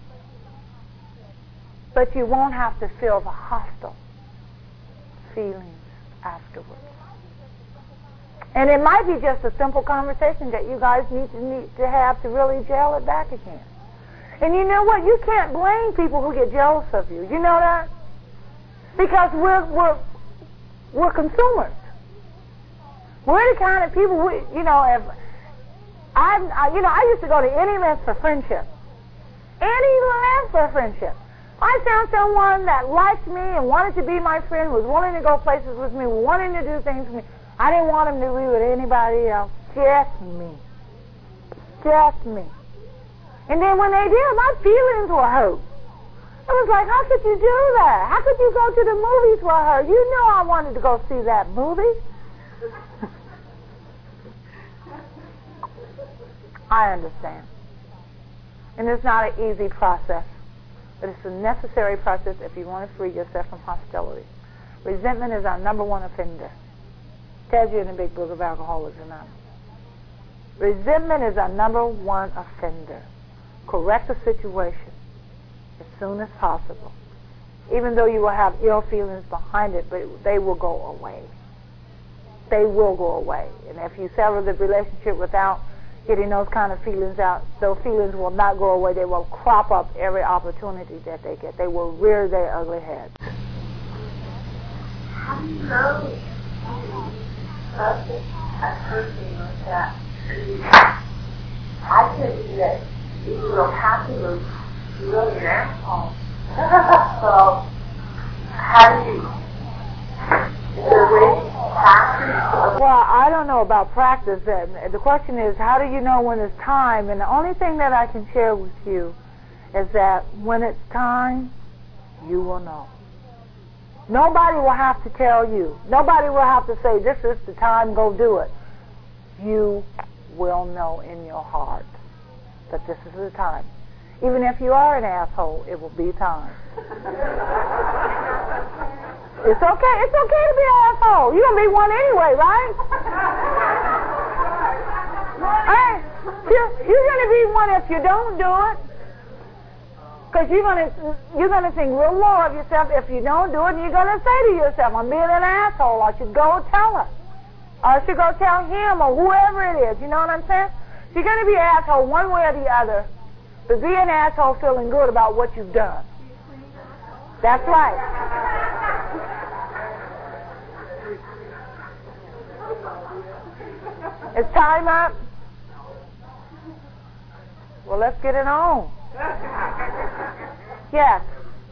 But you won't have to feel the hostile feelings afterwards. And it might be just a simple conversation that you guys need to need to have to really gel it back again. And you know what? You can't blame people who get jealous of you. You know that? Because we're we're we're consumers. We're the kind of people we, you know, if I, I you know, I used to go to any length for friendship. Any length for friendship. I found someone that liked me and wanted to be my friend, was willing to go places with me, wanting to do things with me. I didn't want him to be with anybody else. Just me. Just me. And then when they did, my feelings were hurt. I was like, how could you do that? How could you go to the movies with her? You know I wanted to go see that movie. I understand. And it's not an easy process, but it's a necessary process if you want to free yourself from hostility. Resentment is our number one offender. It tells you in the big book of Alcoholics Anonymous. Resentment is our number one offender. Correct the situation as soon as possible. Even though you will have ill feelings behind it, but they will go away. They will go away. And if you sever the relationship without getting those kind of feelings out, those feelings will not go away. They will crop up every opportunity that they get. They will rear their ugly heads. How do you know something a person like that? I could do that. You don't have to move. You're really an asshole. So, how do you, is there a way to practice? Well, I don't know about practice. The question is, how do you know when it's time? And the only thing that I can share with you is that when it's time, you will know. Nobody will have to tell you. Nobody will have to say, this is the time, go do it. You will know in your heart that this is the time. Even if you are an asshole, it will be time. It's okay. It's okay to be an asshole. You're going to be one anyway, right? Hey, you're, you're going to be one if you don't do it. Because you're going to you're going to think real low of yourself if you don't do it, and you're going to say to yourself, I'm being an asshole. I should go tell her. Or I should go tell him or whoever it is. You know what I'm saying? So you're going to be an asshole one way or the other, but be an asshole feeling good about what you've done. That's right. Is time up? Well, let's get it on. Yes.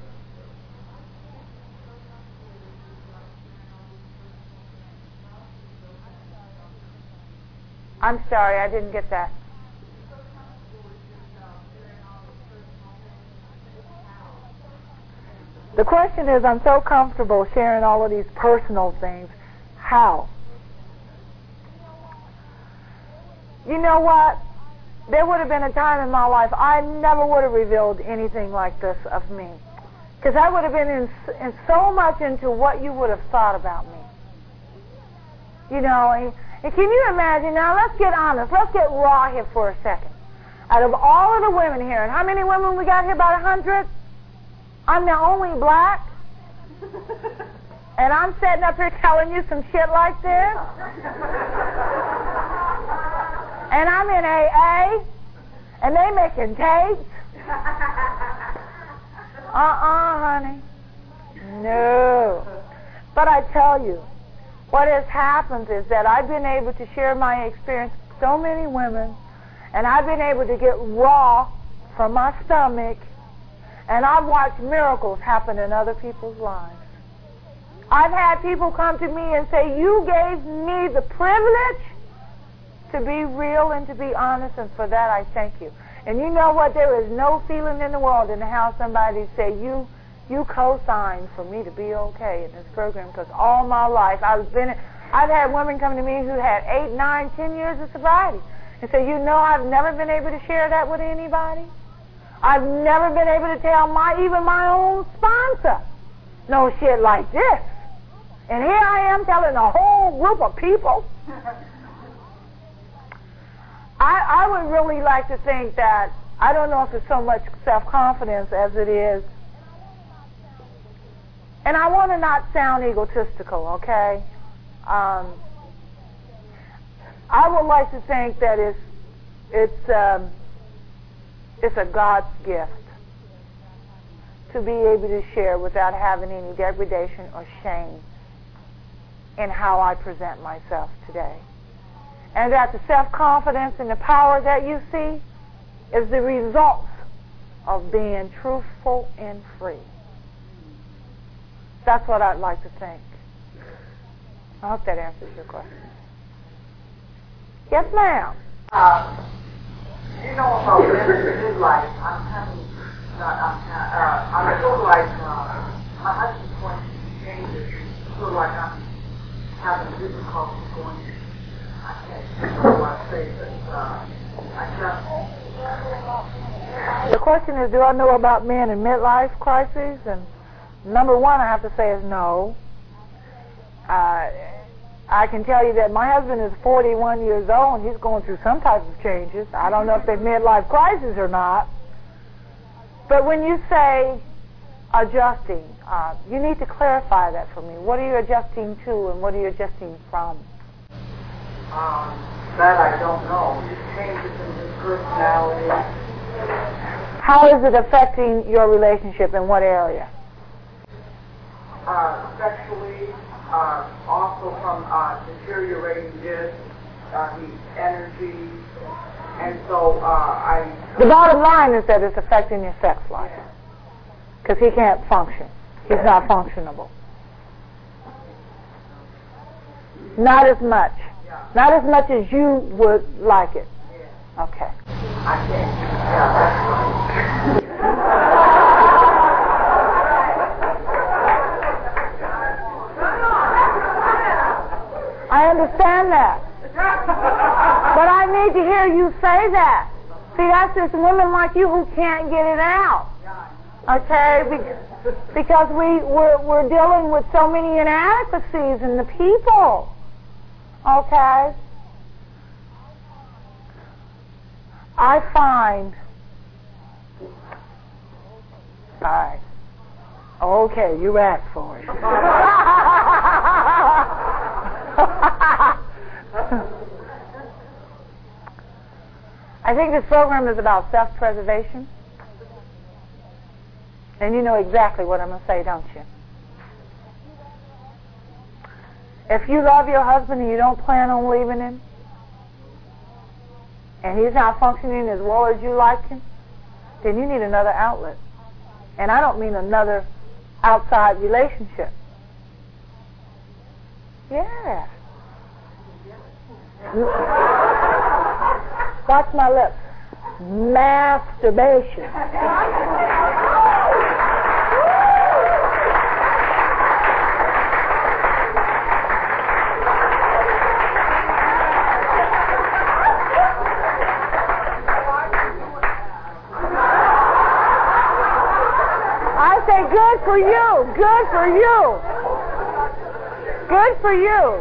I'm sorry, I didn't get that. The question is, I'm so comfortable sharing all of these personal things. How? You know what? There would have been a time in my life I never would have revealed anything like this of me. Because I would have been in, in so much into what you would have thought about me. You know, and, and can you imagine? Now, let's get honest. Let's get raw here for a second. Out of all of the women here, and how many women we got here? About a hundred? I'm the only black? And I'm sitting up here telling you some shit like this? And I'm in A A, and they making tapes. Uh-uh, honey. No. But I tell you, what has happened is that I've been able to share my experience with so many women, and I've been able to get raw from my stomach, and I've watched miracles happen in other people's lives. I've had people come to me and say, you gave me the privilege to be real and to be honest, and for that I thank you. And you know what? There is no feeling in the world in how somebody say, you you co-signed for me to be okay in this program, because all my life I've been, I've had women come to me who had eight, nine, ten years of sobriety and say, you know, I've never been able to share that with anybody. I've never been able to tell my even my own sponsor no shit like this. And here I am telling a whole group of people. I, I would really like to think that, I don't know if it's so much self-confidence as it is, and I want to not sound egotistical, okay? Um, I would like to think that it's it's um, it's a God's gift to be able to share without having any degradation or shame in how I present myself today. And that the self-confidence and the power that you see is the result of being truthful and free. That's what I'd like to think. I hope that answers your question. Yes, ma'am. Uh, you know about midlife. I'm having, not, I'm, uh, I'm sort of like, uh, my husband's going to change it. Sort of like I'm having difficulty going to, I can't know what I say, but uh, I just... The question is, do I know about men in midlife crises? And number one, I have to say is no. Uh, I can tell you that my husband is forty-one years old, and he's going through some type of changes. I don't know if they're midlife crises or not. But when you say adjusting, uh, you need to clarify that for me. What are you adjusting to, and what are you adjusting from? Um, that I don't know. Changes in his personality. How is it affecting your relationship? In what area? Uh, sexually, uh, also from uh, deteriorating his, uh, his energy, and so uh, I... The bottom line is that it's affecting your sex life, because he can't function. He's not functionable. Not as much. Not as much as you would like it. Okay. I can't. Yeah, that's right. I understand that. But I need to hear you say that. See, that's just women like you who can't get it out. Okay? Be- because we, we're, we're dealing with so many inadequacies in the people. Okay? I find... Alright. Okay, you asked for it. I think this program is about self-preservation. And you know exactly what I'm going to say, don't you? If you love your husband and you don't plan on leaving him, and he's not functioning as well as you like him, then you need another outlet. And I don't mean another outside relationship. Yeah. Watch my lips. Masturbation. I say good for you. Good for you. Good for you.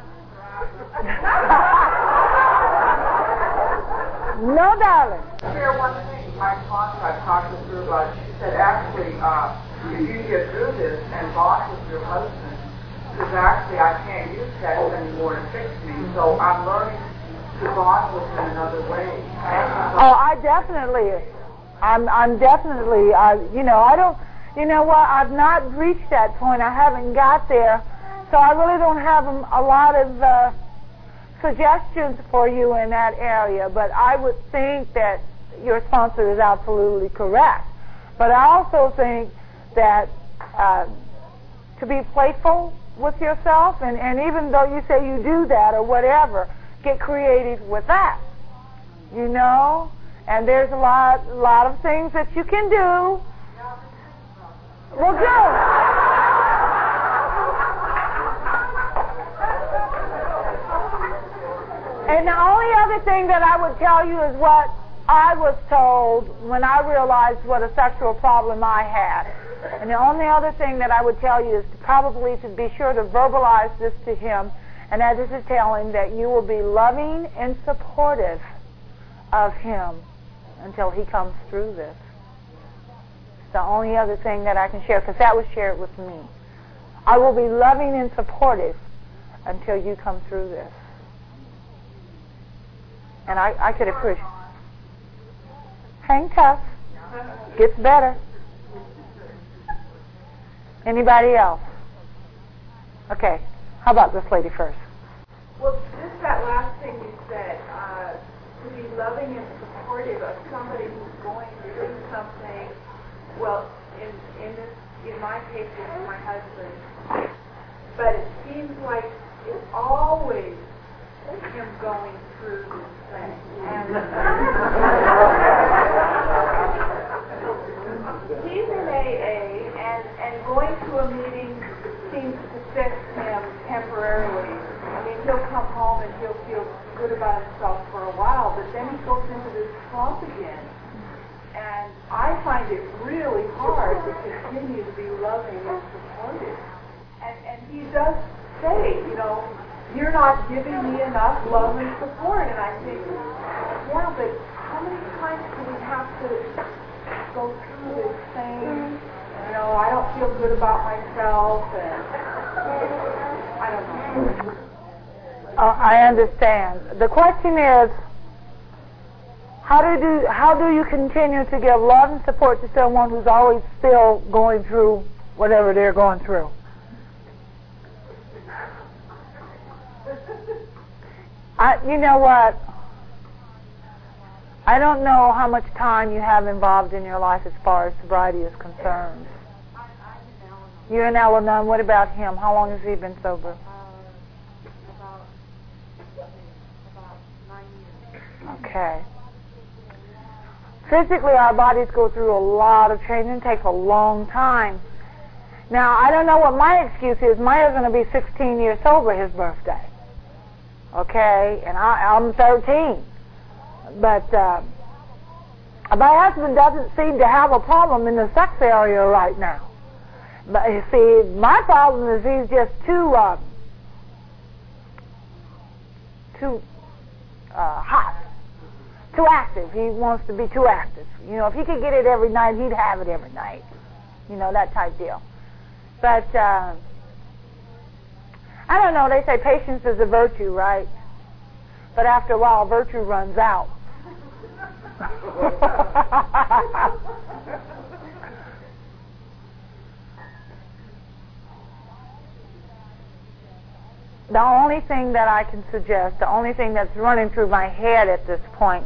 No, darling. Here, one thing, my sponsor, I talked with her about, she said, actually, uh, if you get through this and bond with your husband, because actually I can't use sex anymore to fix me, so I'm learning to bond with him another way. Oh, I definitely, I'm, I'm definitely, uh, you know, I don't, You know what? I've not reached that point. I haven't got there. So I really don't have a lot of uh, suggestions for you in that area. But I would think that your sponsor is absolutely correct. But I also think that uh, to be playful with yourself, and, and even though you say you do that or whatever, get creative with that. You know? And there's a lot, a lot of things that you can do. Well, do. And the only other thing that I would tell you is what I was told when I realized what a sexual problem I had. And the only other thing that I would tell you is to probably to be sure to verbalize this to him, and that is to tell him that you will be loving and supportive of him until he comes through this. It's the only other thing that I can share, because that was shared with me. I will be loving and supportive until you come through this. And I, I could appreciate. Hang tough. Gets better. Anybody else? Okay. How about this lady first? Well, just that last thing you said, uh, to be loving and supportive of somebody who's going through something. Well, in in this, in my case, it's my husband. But it seems like it's always him going through this thing. And he's in A A, and, and going to a meeting seems to fix him temporarily. I mean, he'll come home and he'll feel good about himself for a while, but then he goes into this slump again. And I find it really hard to continue to be loving and supportive. And, and he does say, you know, you're not giving me enough love and support. And I think, yeah, but how many times do we have to go through this thing? You know, I don't feel good about myself, and I don't know. Uh, I understand. The question is, how do you, how do you continue to give love and support to someone who's always still going through whatever they're going through? I, you know what? I don't know how much time you have involved in your life as far as sobriety is concerned. You're in Al-Anon. What about him? How long has he been sober? Okay. Physically, our bodies go through a lot of training. It takes a long time. Now, I don't know what my excuse is. Mine is going to be sixteen years sober his birthday. Okay? And I, I'm thirteen. But uh, my husband doesn't seem to have a problem in the sex area right now. But you see, my problem is he's just too, uh, too uh, hot. Too active. He wants to be too active. You know, if he could get it every night, he'd have it every night. You know, that type deal. But, uh, I don't know, they say patience is a virtue, right? But after a while, virtue runs out. The only thing that I can suggest, the only thing that's running through my head at this point,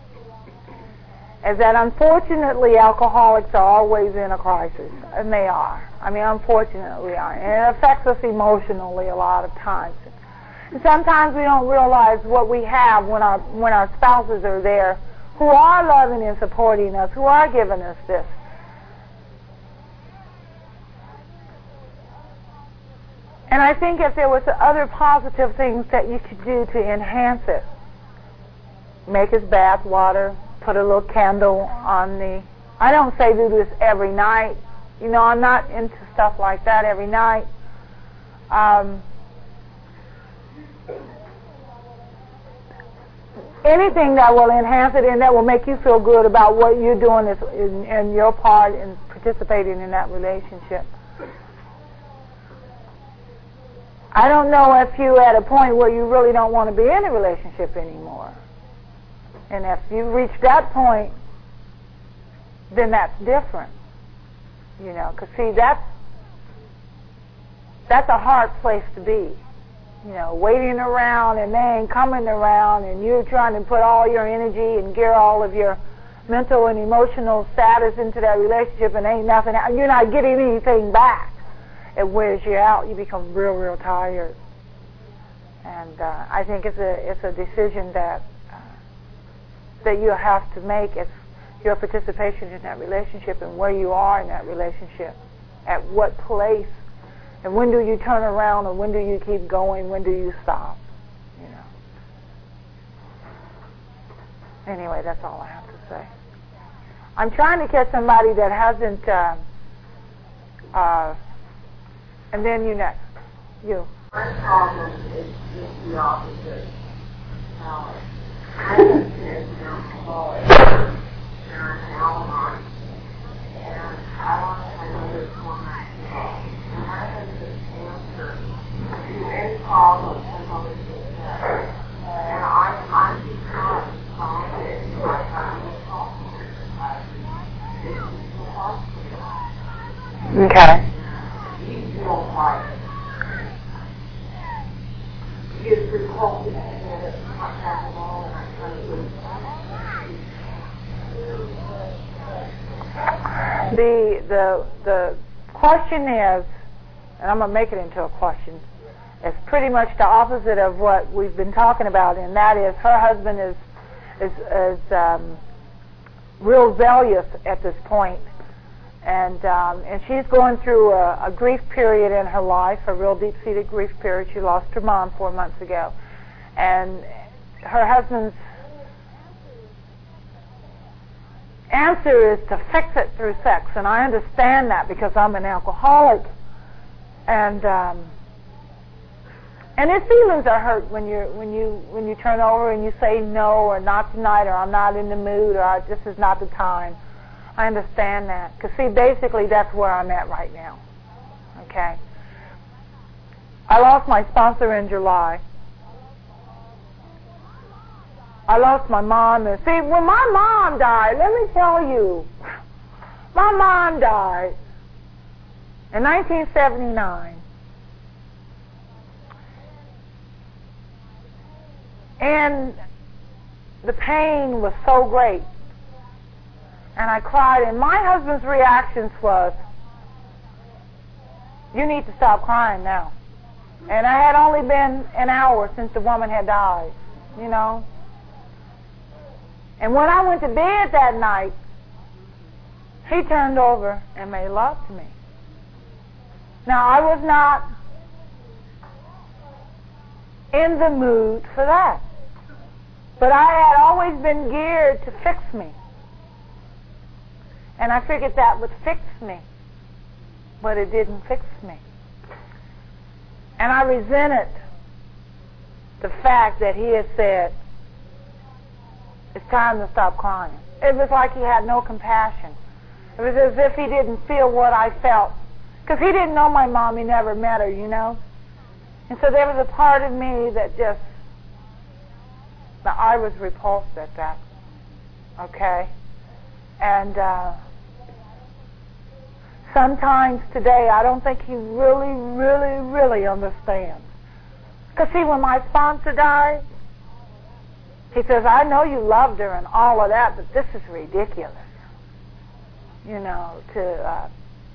is that unfortunately alcoholics are always in a crisis, and they are. I mean, unfortunately are. And it affects us emotionally a lot of times. And sometimes we don't realize what we have when our when our spouses are there, who are loving and supporting us, who are giving us this. And I think if there was other positive things that you could do to enhance it, make his bath water, put a little candle on the... I don't say do this every night. You know, I'm not into stuff like that every night. Um, anything that will enhance it and that will make you feel good about what you're doing is in, in your part in participating in that relationship. I don't know if you're at a point where you really don't want to be in a relationship anymore. And if you reach that point, then that's different. You know, because see, that's that's a hard place to be. You know, waiting around and they ain't coming around, and you're trying to put all your energy and gear all of your mental and emotional status into that relationship, and ain't nothing. You're not getting anything back. It wears you out. You become real, real tired. And uh, I think it's a it's a decision that uh, that you have to make. It's your participation in that relationship and where you are in that relationship, at what place, and when do you turn around, or when do you keep going, when do you stop, you know. Anyway, that's all I have to say. I'm trying to catch somebody that hasn't, uh, uh, and then you next, you. My problem is just the opposite. Now, I have kids and alcoholic, and I'm an alcoholic, and I want to know this woman. And my husband's answer to any problem has always been that. And I, I'm become confident in my family problem. It's impossible. Okay. He feels like he is repulsive and it's not that at all, and I kind of The the the question is, and I'm going to make it into a question, it's pretty much the opposite of what we've been talking about, and that is her husband is is, is um, real zealous at this point, and um, and she's going through a, a grief period in her life, a real deep-seated grief period. She lost her mom four months ago, and her husband's answer is to fix it through sex, and I understand that because I'm an alcoholic, and um, and his feelings are hurt when you when you when you turn over and you say no, or not tonight, or I'm not in the mood, or this is not the time. I understand that, because see, basically that's where I'm at right now. Okay, I lost my sponsor in July. I lost my mom. And see, when my mom died, let me tell you, my mom died in nineteen seventy-nine. And the pain was so great. And I cried, and my husband's reactions was, you need to stop crying now. And I had only been an hour since the woman had died, you know. And when I went to bed that night, he turned over and made love to me. Now, I was not in the mood for that. But I had always been geared to fix me. And I figured that would fix me. But it didn't fix me. And I resented the fact that he had said, it's time to stop crying. It was like he had no compassion. It was as if he didn't feel what I felt. Because he didn't know my mom. He never met her, you know. And so there was a part of me that just, now I was repulsed at that. Okay? And uh, sometimes today I don't think he really, really, really understands. Because see, when my sponsor died, he says, I know you loved her and all of that, but this is ridiculous. You know, to... Uh,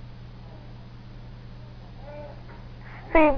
see,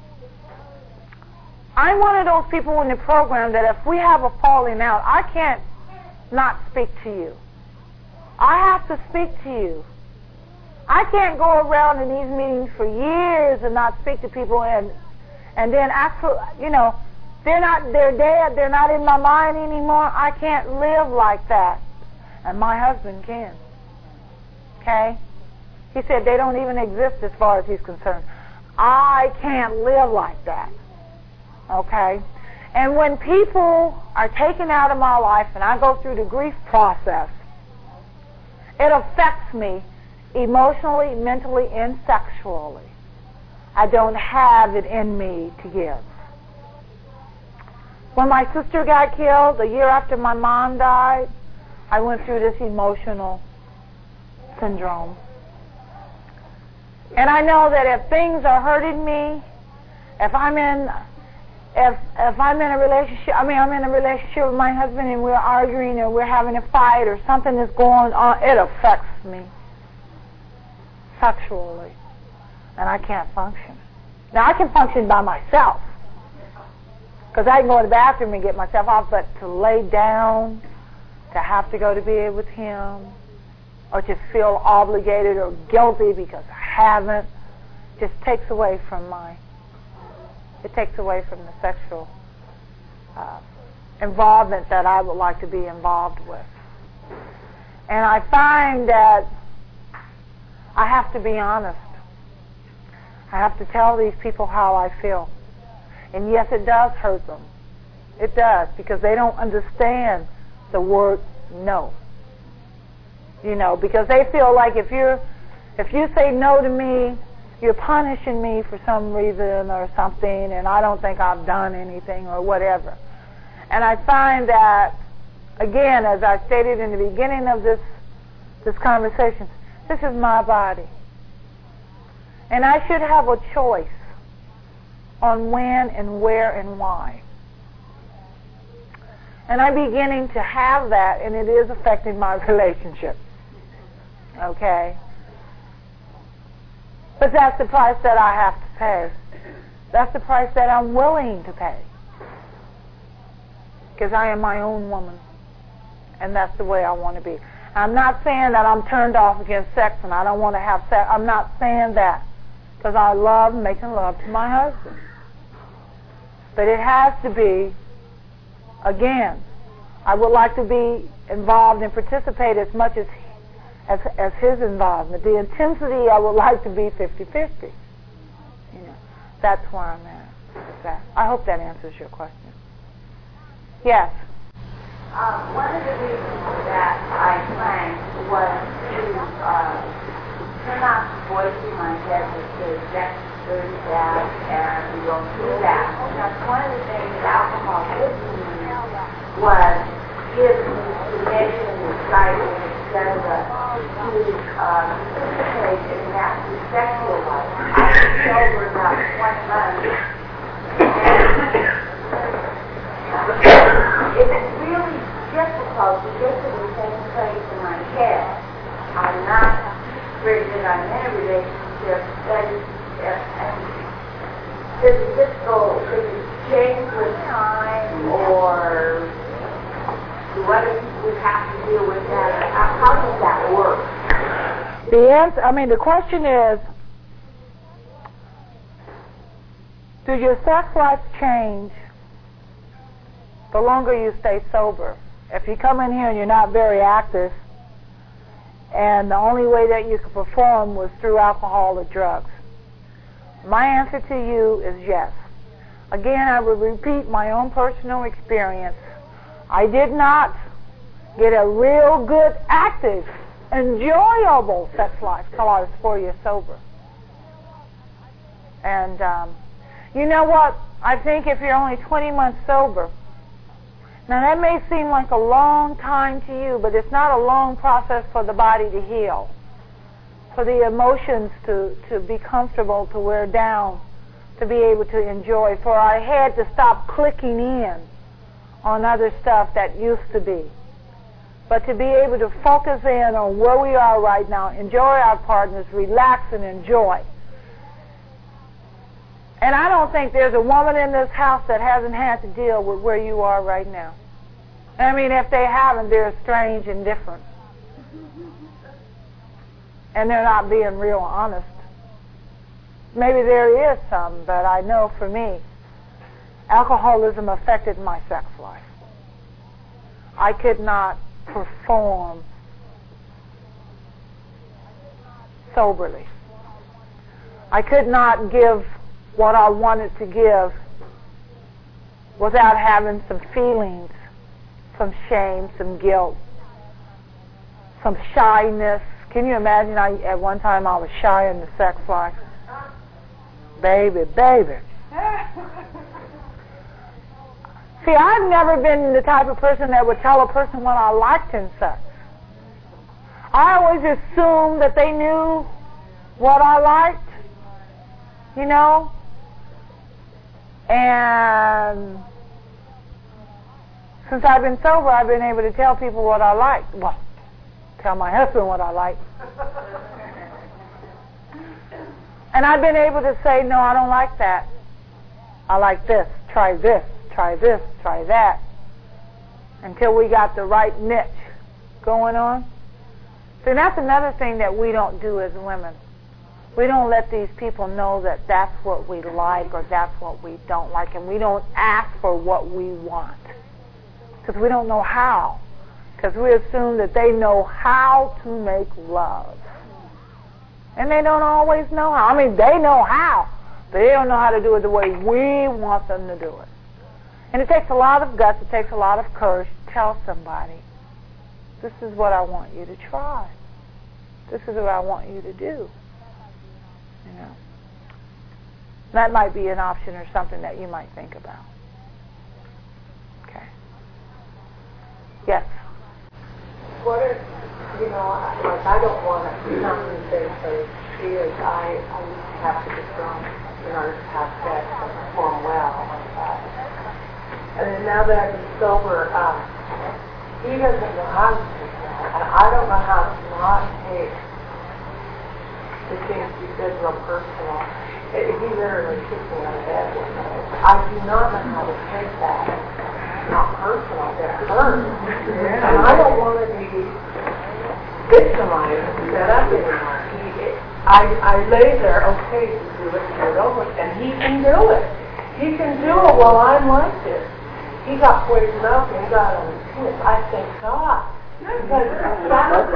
I'm one of those people in the program that if we have a falling out, I can't not speak to you. I have to speak to you. I can't go around in these meetings for years and not speak to people, and and then actually, you know, they're not, they're dead, they're not in my mind anymore. I can't live like that. And my husband can. Okay? He said they don't even exist as far as he's concerned. I can't live like that. Okay? And when people are taken out of my life and I go through the grief process, it affects me emotionally, mentally, and sexually. I don't have it in me to give. When my sister got killed, a year after my mom died, I went through this emotional syndrome. And I know that if things are hurting me, if I'm in, if if I'm in a relationship, I mean I'm in a relationship with my husband and we're arguing or we're having a fight or something is going on, it affects me sexually, and I can't function. Now I can function by myself, because I can go to the bathroom and get myself off, but to lay down, to have to go to bed with him, or to feel obligated or guilty because I haven't, just takes away from my, it takes away from the sexual uh, involvement that I would like to be involved with. And I find that I have to be honest. I have to tell these people how I feel. And yes, it does hurt them. It does, because they don't understand the word no. You know, because they feel like if you're, if you say no to me, you're punishing me for some reason or something, and I don't think I've done anything or whatever. And I find that, again, as I stated in the beginning of this this conversation, this is my body. And I should have a choice on when and where and why. And I'm beginning to have that, and it is affecting my relationship. Okay? But that's the price that I have to pay. That's the price that I'm willing to pay. Because I am my own woman. And that's the way I want to be. I'm not saying that I'm turned off against sex and I don't want to have sex. I'm not saying that. Because I love making love to my husband. But it has to be, again, I would like to be involved and participate as much as as, as his involvement. The intensity, I would like to be fifty-fifty. You know, that's where I'm at with that. I hope that answers your question. Yes? Um, one of the reasons that I drank was to uh, turn off the voice in my head that says that's dirty bad and we don't do that. That's one of the things that alcohol did to me was give me the nation and the excitement, et cetera, to uh, participate in that sexual life. I was sober about twenty months, and it's really difficult to get to the same place in my head. I'm not very good on any relationship, but is it difficult? Does it change with time, or do other people have to deal with that? How does that work? The answer, I mean, the question is, does your sex life change the longer you stay sober? If you come in here and you're not very active, and the only way that you could perform was through alcohol or drugs, my answer to you is yes. Again, I will repeat my own personal experience. I did not get a real good, active, enjoyable sex life till I was four years sober. And um, you know what? I think if you're only twenty months sober, now that may seem like a long time to you, but it's not a long process for the body to heal, for the emotions to, to be comfortable, to wear down, to be able to enjoy, for our head to stop clicking in on other stuff that used to be, but to be able to focus in on where we are right now, enjoy our partners, relax and enjoy. And I don't think there's a woman in this house that hasn't had to deal with where you are right now. I mean, if they haven't, they're strange and different. And they're not being real honest. Maybe there is some, but I know for me, alcoholism affected my sex life. I could not perform soberly. I could not give what I wanted to give without having some feelings, some shame, some guilt, some shyness. Can you imagine? I, at one time I was shy in the sex life. Baby, baby. See, I've never been the type of person that would tell a person what I liked in sex. I always assumed that they knew what I liked, you know, and since I've been sober, I've been able to tell people what I like. Well, tell my husband what I like. And I've been able to say, no, I don't like that. I like this. Try this. Try this. Try that. Until we got the right niche going on. So that's another thing that we don't do as women. We don't let these people know that that's what we like or that's what we don't like, and we don't ask for what we want because we don't know how, because we assume that they know how to make love, and they don't always know how. I mean, they know how, but they don't know how to do it the way we want them to do it. And it takes a lot of guts, it takes a lot of courage to tell somebody, this is what I want you to try. This is what I want you to do. You know, that might be an option or something that you might think about. Okay. Yes. What if, you know, like I don't want to be not in the same place she is. I, I used to have to get drunk in order to have sex and perform well on that. And then now that I've been sober, um, he doesn't know how to take that. And I don't know how to not take the things he said real personal. It, he literally kicked me out of bed one night. I do not know how to take that. Not personal, it hurts. Yeah. And I don't want to be victimized and set up anymore. He, it, I, I lay there, okay, to do it, get it over, and he can do it. He can do it while I'm like this. He got poisoned up and he got on his penis. I thank God. Because that's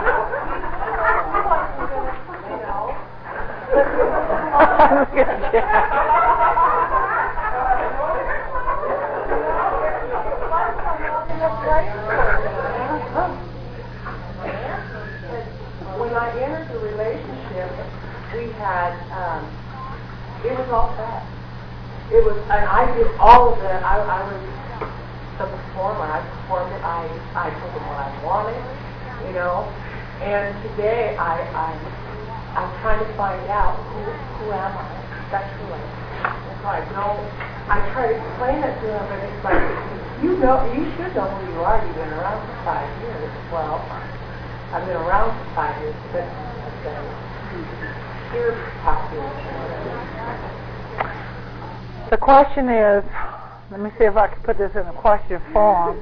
when I entered the relationship, we had, um, it was all that. It was, and I did all of that. I, I was a performer. I performed it. I, I told them what I wanted, you know. And today, I, I, I'm trying to find out who, who am I sexually. And so I don't. I try to explain it to them, and it's like, you know, you should know who you are. You've been around for five years. Well, I've been around for five years, but the peer population. The question is, let me see if I can put this in a question form.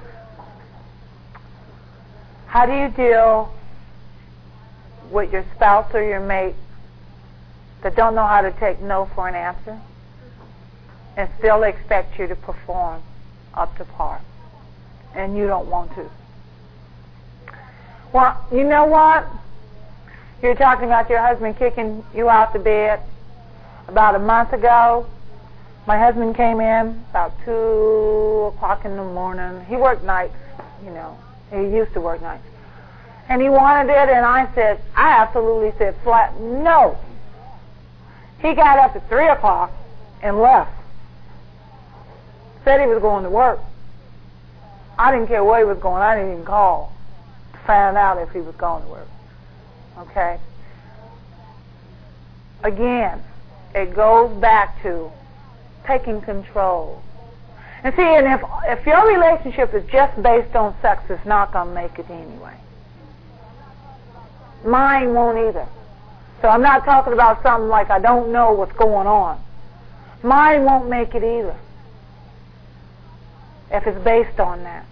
How do you deal with your spouse or your mate that don't know how to take no for an answer and still expect you to perform up to par and you don't want to? Well, you know what? You're talking about your husband kicking you out the bed. About a month ago, my husband came in about two o'clock in the morning. He worked nights, you know. He used to work nights. And he wanted it, and I said, I absolutely said flat no. He got up at three o'clock and left. Said he was going to work. I didn't care where he was going. I didn't even call to find out if he was going to work. Okay? Again, it goes back to taking control. And see, and if if your relationship is just based on sex, it's not going to make it anyway. Mine won't either. So I'm not talking about something like I don't know what's going on. Mine won't make it either if it's based on that.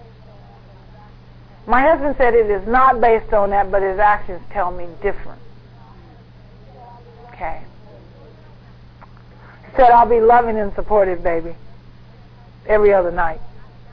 My husband said it is not based on that, but his actions tell me different. Okay. He said, I'll be loving and supportive, baby, every other night.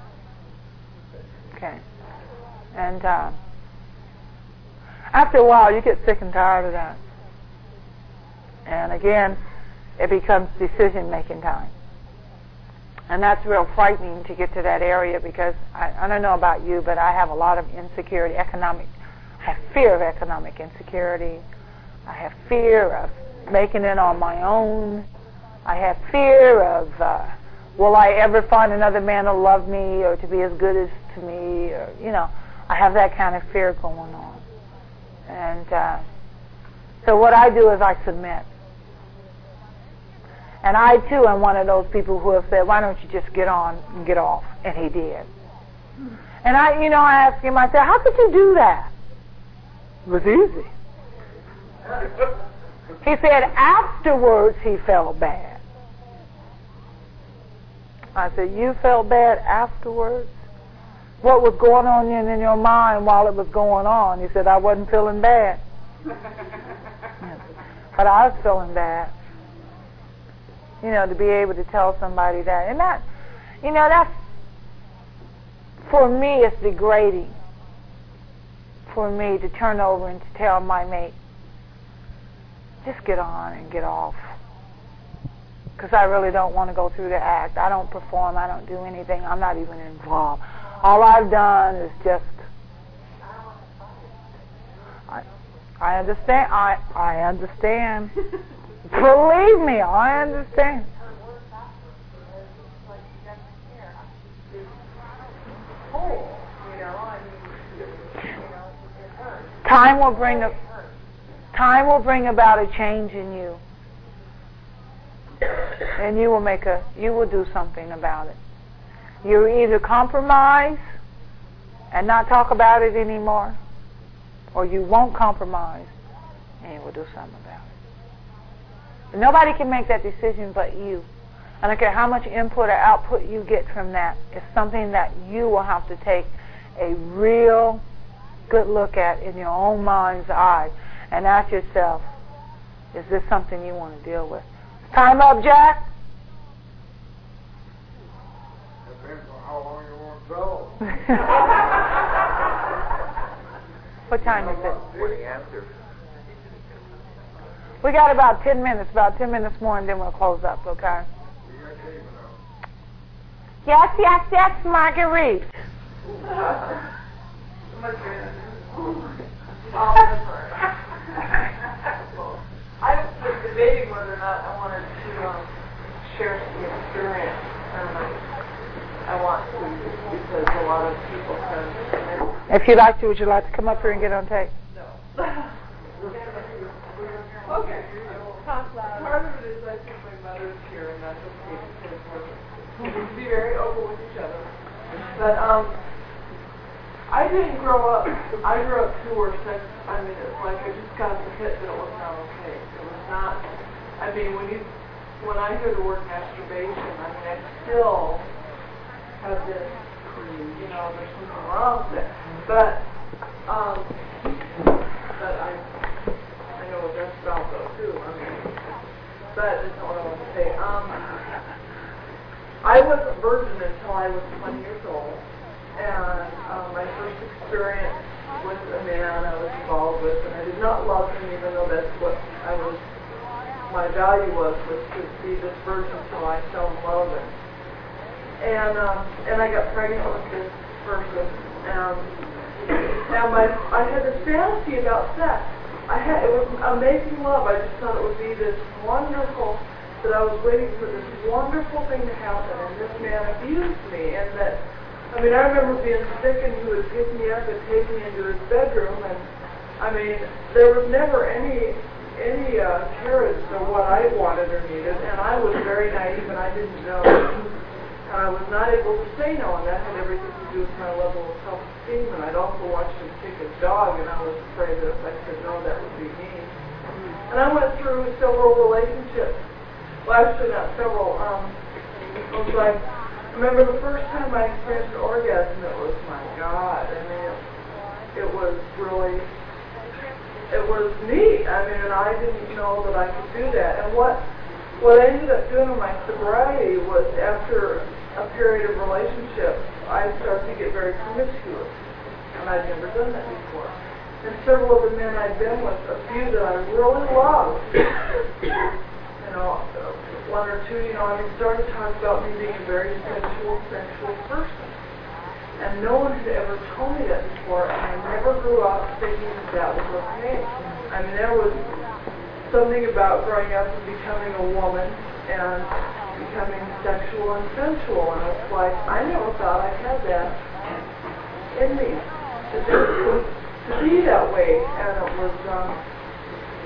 Okay. And uh, after a while, you get sick and tired of that. And again, it becomes decision-making time. And that's real frightening to get to that area because I, I don't know about you, but I have a lot of insecurity, economic, I have fear of economic insecurity. I have fear of making it on my own. I have fear of, uh, will I ever find another man to love me or to be as good as to me? Or, you know, I have that kind of fear going on. And uh, So what I do is I submit. And I, too, am one of those people who have said, why don't you just get on and get off? And he did. And I, you know, I asked him, I said, how could you do that? It was easy. He said, afterwards he felt bad. I said, you felt bad afterwards? What was going on in, in your mind while it was going on? He said, I wasn't feeling bad. But I was feeling bad. You know, to be able to tell somebody that. And that, you know, that's, for me, it's degrading for me to turn over and to tell my mate, just get on and get off. Because I really don't want to go through the act. I don't perform. I don't do anything. I'm not even involved. All I've done is just, I, I understand. I, I understand. Believe me, I understand. Time will bring a time will bring about a change in you, and you will make a you will do something about it. You either compromise and not talk about it anymore, or you won't compromise and you will do something about it. But nobody can make that decision but you. I don't care how much input or output you get from that. It's something that you will have to take a real good look at in your own mind's eye and ask yourself, is this something you want to deal with? Time up, Jack? Depends on how long you want to go. What time is it? What do you answer? We got about ten minutes, about ten minutes more, and then we'll close up, okay? Yes, yes, yes, Marguerite. I was debating whether or not I wanted to um, share some experience, and I, I want to because a lot of people have. If you'd like to, would you like to come up here and get on tape? No. Okay. Part of it is I think my mother's here, and that's okay because we can be very open with each other. But um, I didn't grow up. I grew up too where sex. I mean, it's like I just got the hit that it was not okay. It was not. I mean, when you when I hear the word masturbation, I mean, I still have this. You know, there's something wrong with it. But um, but I I know what that's about though too. I mean, but that's not what I want to say. Um, I wasn't virgin until I was twenty years old. And um, my first experience with a man I was involved with, and I did not love him, even though that's what I was, my value was, was to be this virgin until I fell in love with him. And, um, and I got pregnant with this person, and, and my, I had this fantasy about sex. I had, it was amazing love. I just thought it would be this wonderful, that I was waiting for this wonderful thing to happen, and this man abused me, and that, I mean, I remember being sick and he would pick me up and take me into his bedroom, and I mean, there was never any any uh, carrots to what I wanted or needed, and I was very naive and I didn't know, and I was not able to say no, and that had everything to do with my level of self-esteem. And I'd also watched him kick his dog, and I was afraid that if I said no, that would be mean. And I went through several relationships. Well, actually, not several. Um, it was like. I remember the first time I experienced an orgasm, it was, my God, I mean, it, it was really, it was neat. I mean, and I didn't know that I could do that. And what, what I ended up doing in my sobriety was, after a period of relationship, I started to get very promiscuous. And I'd never done that before. And several of the men I'd been with, a few that I really loved, you know, one or two, you know, I mean, started to talk about me being a very sensual, sensual person. And no one had ever told me that before, and I never grew up thinking that that was okay. I mean, there was something about growing up and becoming a woman and becoming sexual and sensual, and it's like, I never thought I had that in me, to, do, to be that way. And it was, um,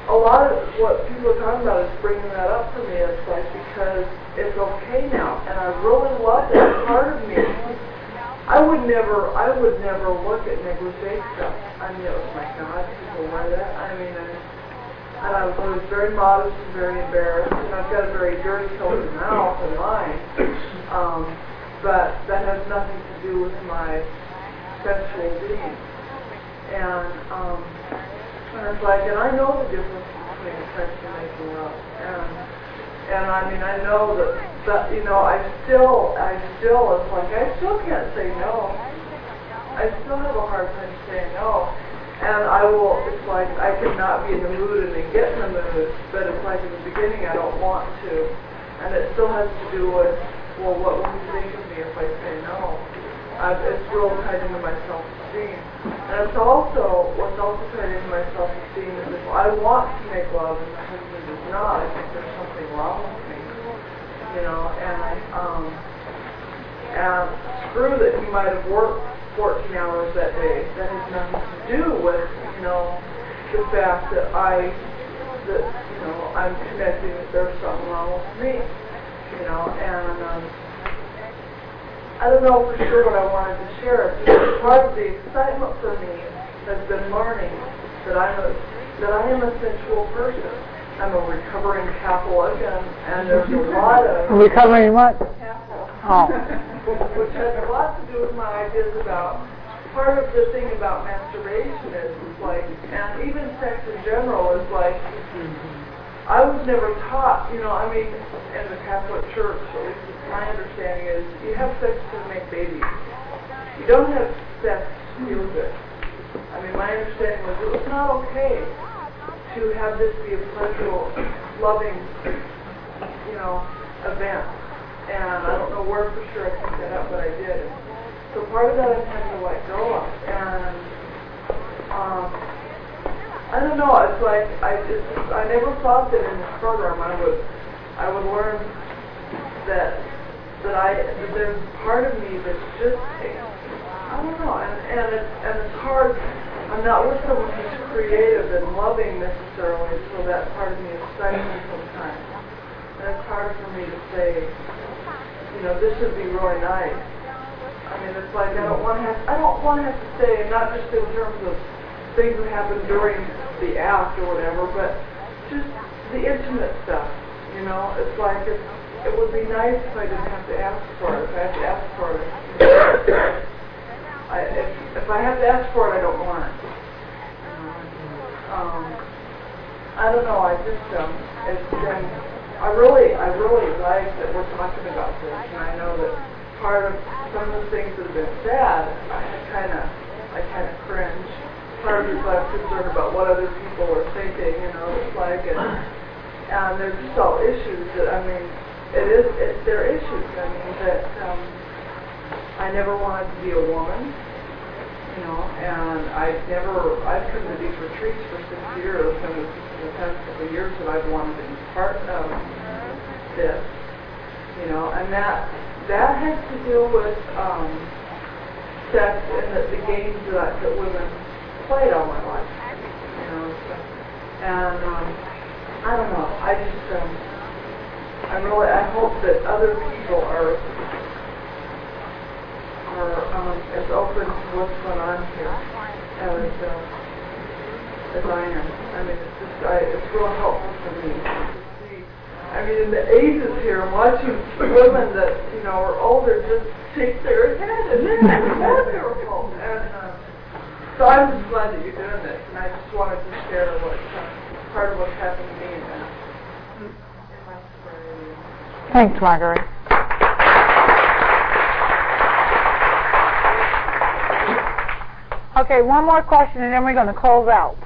a lot of what people are talking about is bringing that up for me. It's like, because it's okay now, and I really love it. It's part of me. I would never, I would never look at negligee stuff. I mean, it was my God, people wear that. I mean, and, and I was always very modest and very embarrassed, and I've got a very dirty filthy mouth and mind. Um, but that has nothing to do with my sexual being. And, um, and it's like, and I know the difference between sex and making love. And, and I mean, I know that, that, you know, I still, I still, it's like, I still can't say no. I still have a hard time saying no. And I will, it's like, I cannot be in the mood and then get in the mood, but it's like in the beginning I don't want to. And it still has to do with, well, what will you think of me if I say no? I've, it's real tied into my self-esteem. And it's also, what's also tied into my self-esteem is if I want to make love and my husband does not, I think there's something wrong with me. You know, and I, um, and screw that he might have worked fourteen hours that day. That has nothing to do with, you know, the fact that I, that, you know, I'm connecting that there's something wrong with me. You know, and, um, I don't know for sure what I wanted to share. Because part of the excitement for me has been learning that I'm a, that I am a sensual person. I'm a recovering Catholic, and, and there's a lot of... Recovering what? Catholic. Oh. Which has a lot to do with my ideas about... Part of the thing about masturbation is, is like, and even sex in general is like, I was never taught, you know, I mean, in the Catholic Church, at least my understanding is, you have sex to make babies. You don't have sex to feel good. I mean, my understanding was it was not okay to have this be a pleasurable, loving, you know, event. And I don't know where for sure I picked that up, but I did. So part of that I'm having to let go of. And, um, I don't know, it's like, I just, I never thought that in this program I would, I would learn that, that I, that there's part of me that's just, I don't know, and, and, it's, and it's hard. I'm not with someone who's creative and loving necessarily, so that part of me is stifling sometimes. And it's hard for me to say, you know, this would be really nice. I mean, it's like I don't want to have, I don't want to have to say, and not just in terms of things that happen during the act or whatever, but just the intimate stuff. You know, it's like it, it would be nice if I didn't have to ask for it. If I had to ask for it, I, if, if I have to ask for it, I don't want it. Um, I don't know. I just um, it's been. I really, I really like that we're talking about this, and I know that part of some of the things that have been said, I kind of, I kind of cringe. Part of it is I'm concerned about what other people are thinking. You know, it's like, and, and they're just all issues that I mean, it is, it, they're issues. I mean that um, I never wanted to be a woman. You know, and I've never, I've come to these retreats for six years, and it's just in the past couple of years that I've wanted to be part of this, you know, and that, that has to do with um, sex and the, the games that, that women played all my life, you know, so, and um, I don't know, I just, um, I really, I hope that other people are are um, as open to what's going on here as, uh, as I am. I mean, it's just, I, it's real helpful for me to see. I mean, in the ages here, I'm watching women that, you know, are older just shake their head and they're wonderful. And uh, so I'm just glad that you're doing this, and I just wanted to share what uh, part of what's happened to me in, uh, in my story. Thanks, Marguerite. Okay, one more question, and then we're going to close out.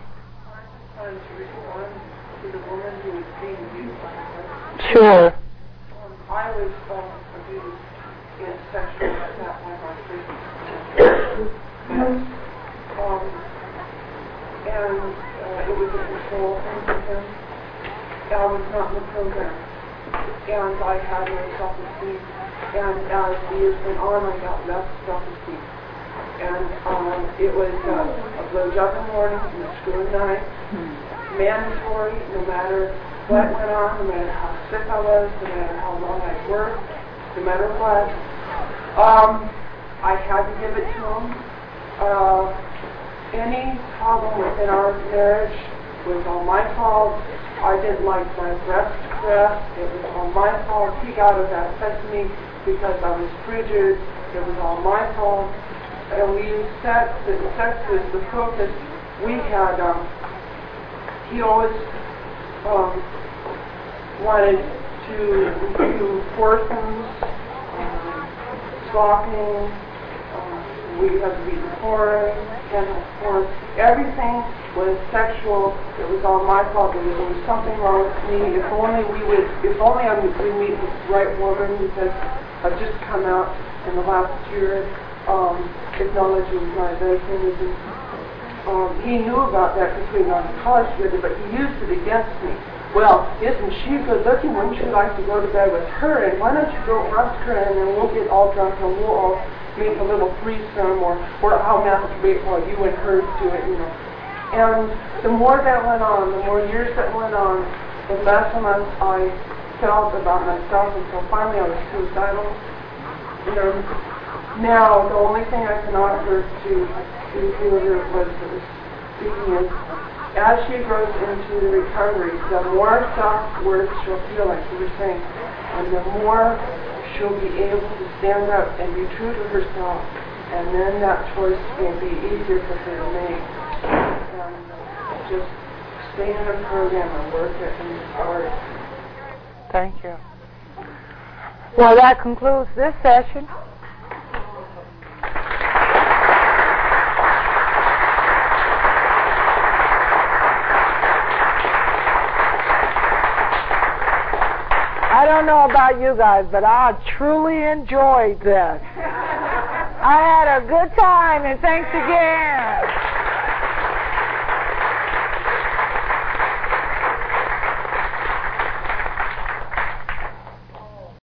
Sure. Um, I was um, abused in sexual at that point by three people. Um, and uh, it was a control thing for him. I was not in the program. And I had no self-esteem. And as the years went on, I got less self-esteem. And um, it was uh, a blowjob in the morning and a screw at night. mandatory, no matter what went on, no matter how sick I was, no matter how long I worked, no matter what. Um, I had to give it to him. Uh, any problem within our marriage was all my fault. I didn't like my breast rest. It was all my fault. He got a vasectomy because I was frigid. It was all my fault. And we used sex. The sex was the focus. We had, um, he always um, wanted to do foursomes, um, stalking. Um, we had to be porn, and porn. Everything was sexual. It was all my fault. There was, there was something wrong with me. If only we would, if only I would we meet the right woman, because I've just come out in the last year um, acknowledging my lesbianism. Um, he knew about that because we went to college together, but he used it against me. Well, isn't she good looking? Wouldn't you like to go to bed with her? And why don't you go ask her, and then we'll get all drunk and we'll all make a little threesome, or, or I'll masturbate while you and her do it, you know. And the more that went on, the more years that went on, the less and less I felt about myself, until finally I was suicidal. And now the only thing I can offer to to whoever it was that was speaking is, as she grows into the recovery, the more self-worth she'll feel, like you were saying, and the more she'll be able to stand up and be true to herself, and then that choice will be easier for her to make. And just stay in her program and work it and start. Thank you. Well, that concludes this session. I don't know about you guys, but I truly enjoyed this. I had a good time, and thanks again.